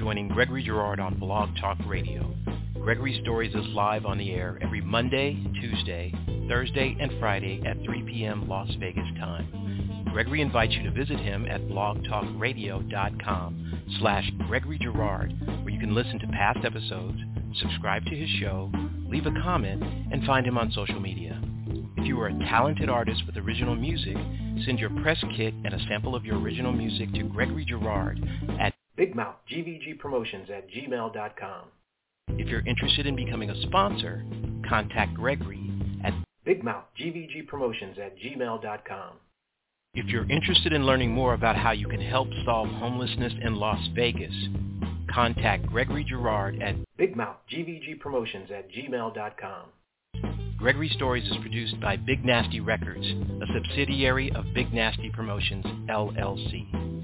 joining Gregory Girard on Blog Talk Radio. Gregory Stories is live on the air every Monday, Tuesday, Thursday, and Friday at 3 p.m. Las Vegas time. Gregory invites you to visit him at blogtalkradio.com/Gregory Girard, where you can listen to past episodes, subscribe to his show, leave a comment, and find him on social media. If you are a talented artist with original music, send your press kit and a sample of your original music to Gregory Girard at BigMouthGVGPromotions@gmail.com. If you're interested in becoming a sponsor, contact Gregory at BigMouthGVGPromotions@gmail.com. If you're interested in learning more about how you can help solve homelessness in Las Vegas, contact Gregory Girard at BigMouthGVGPromotions@gmail.com. Gregory Stories is produced by Big Nasty Records, a subsidiary of Big Nasty Promotions, LLC.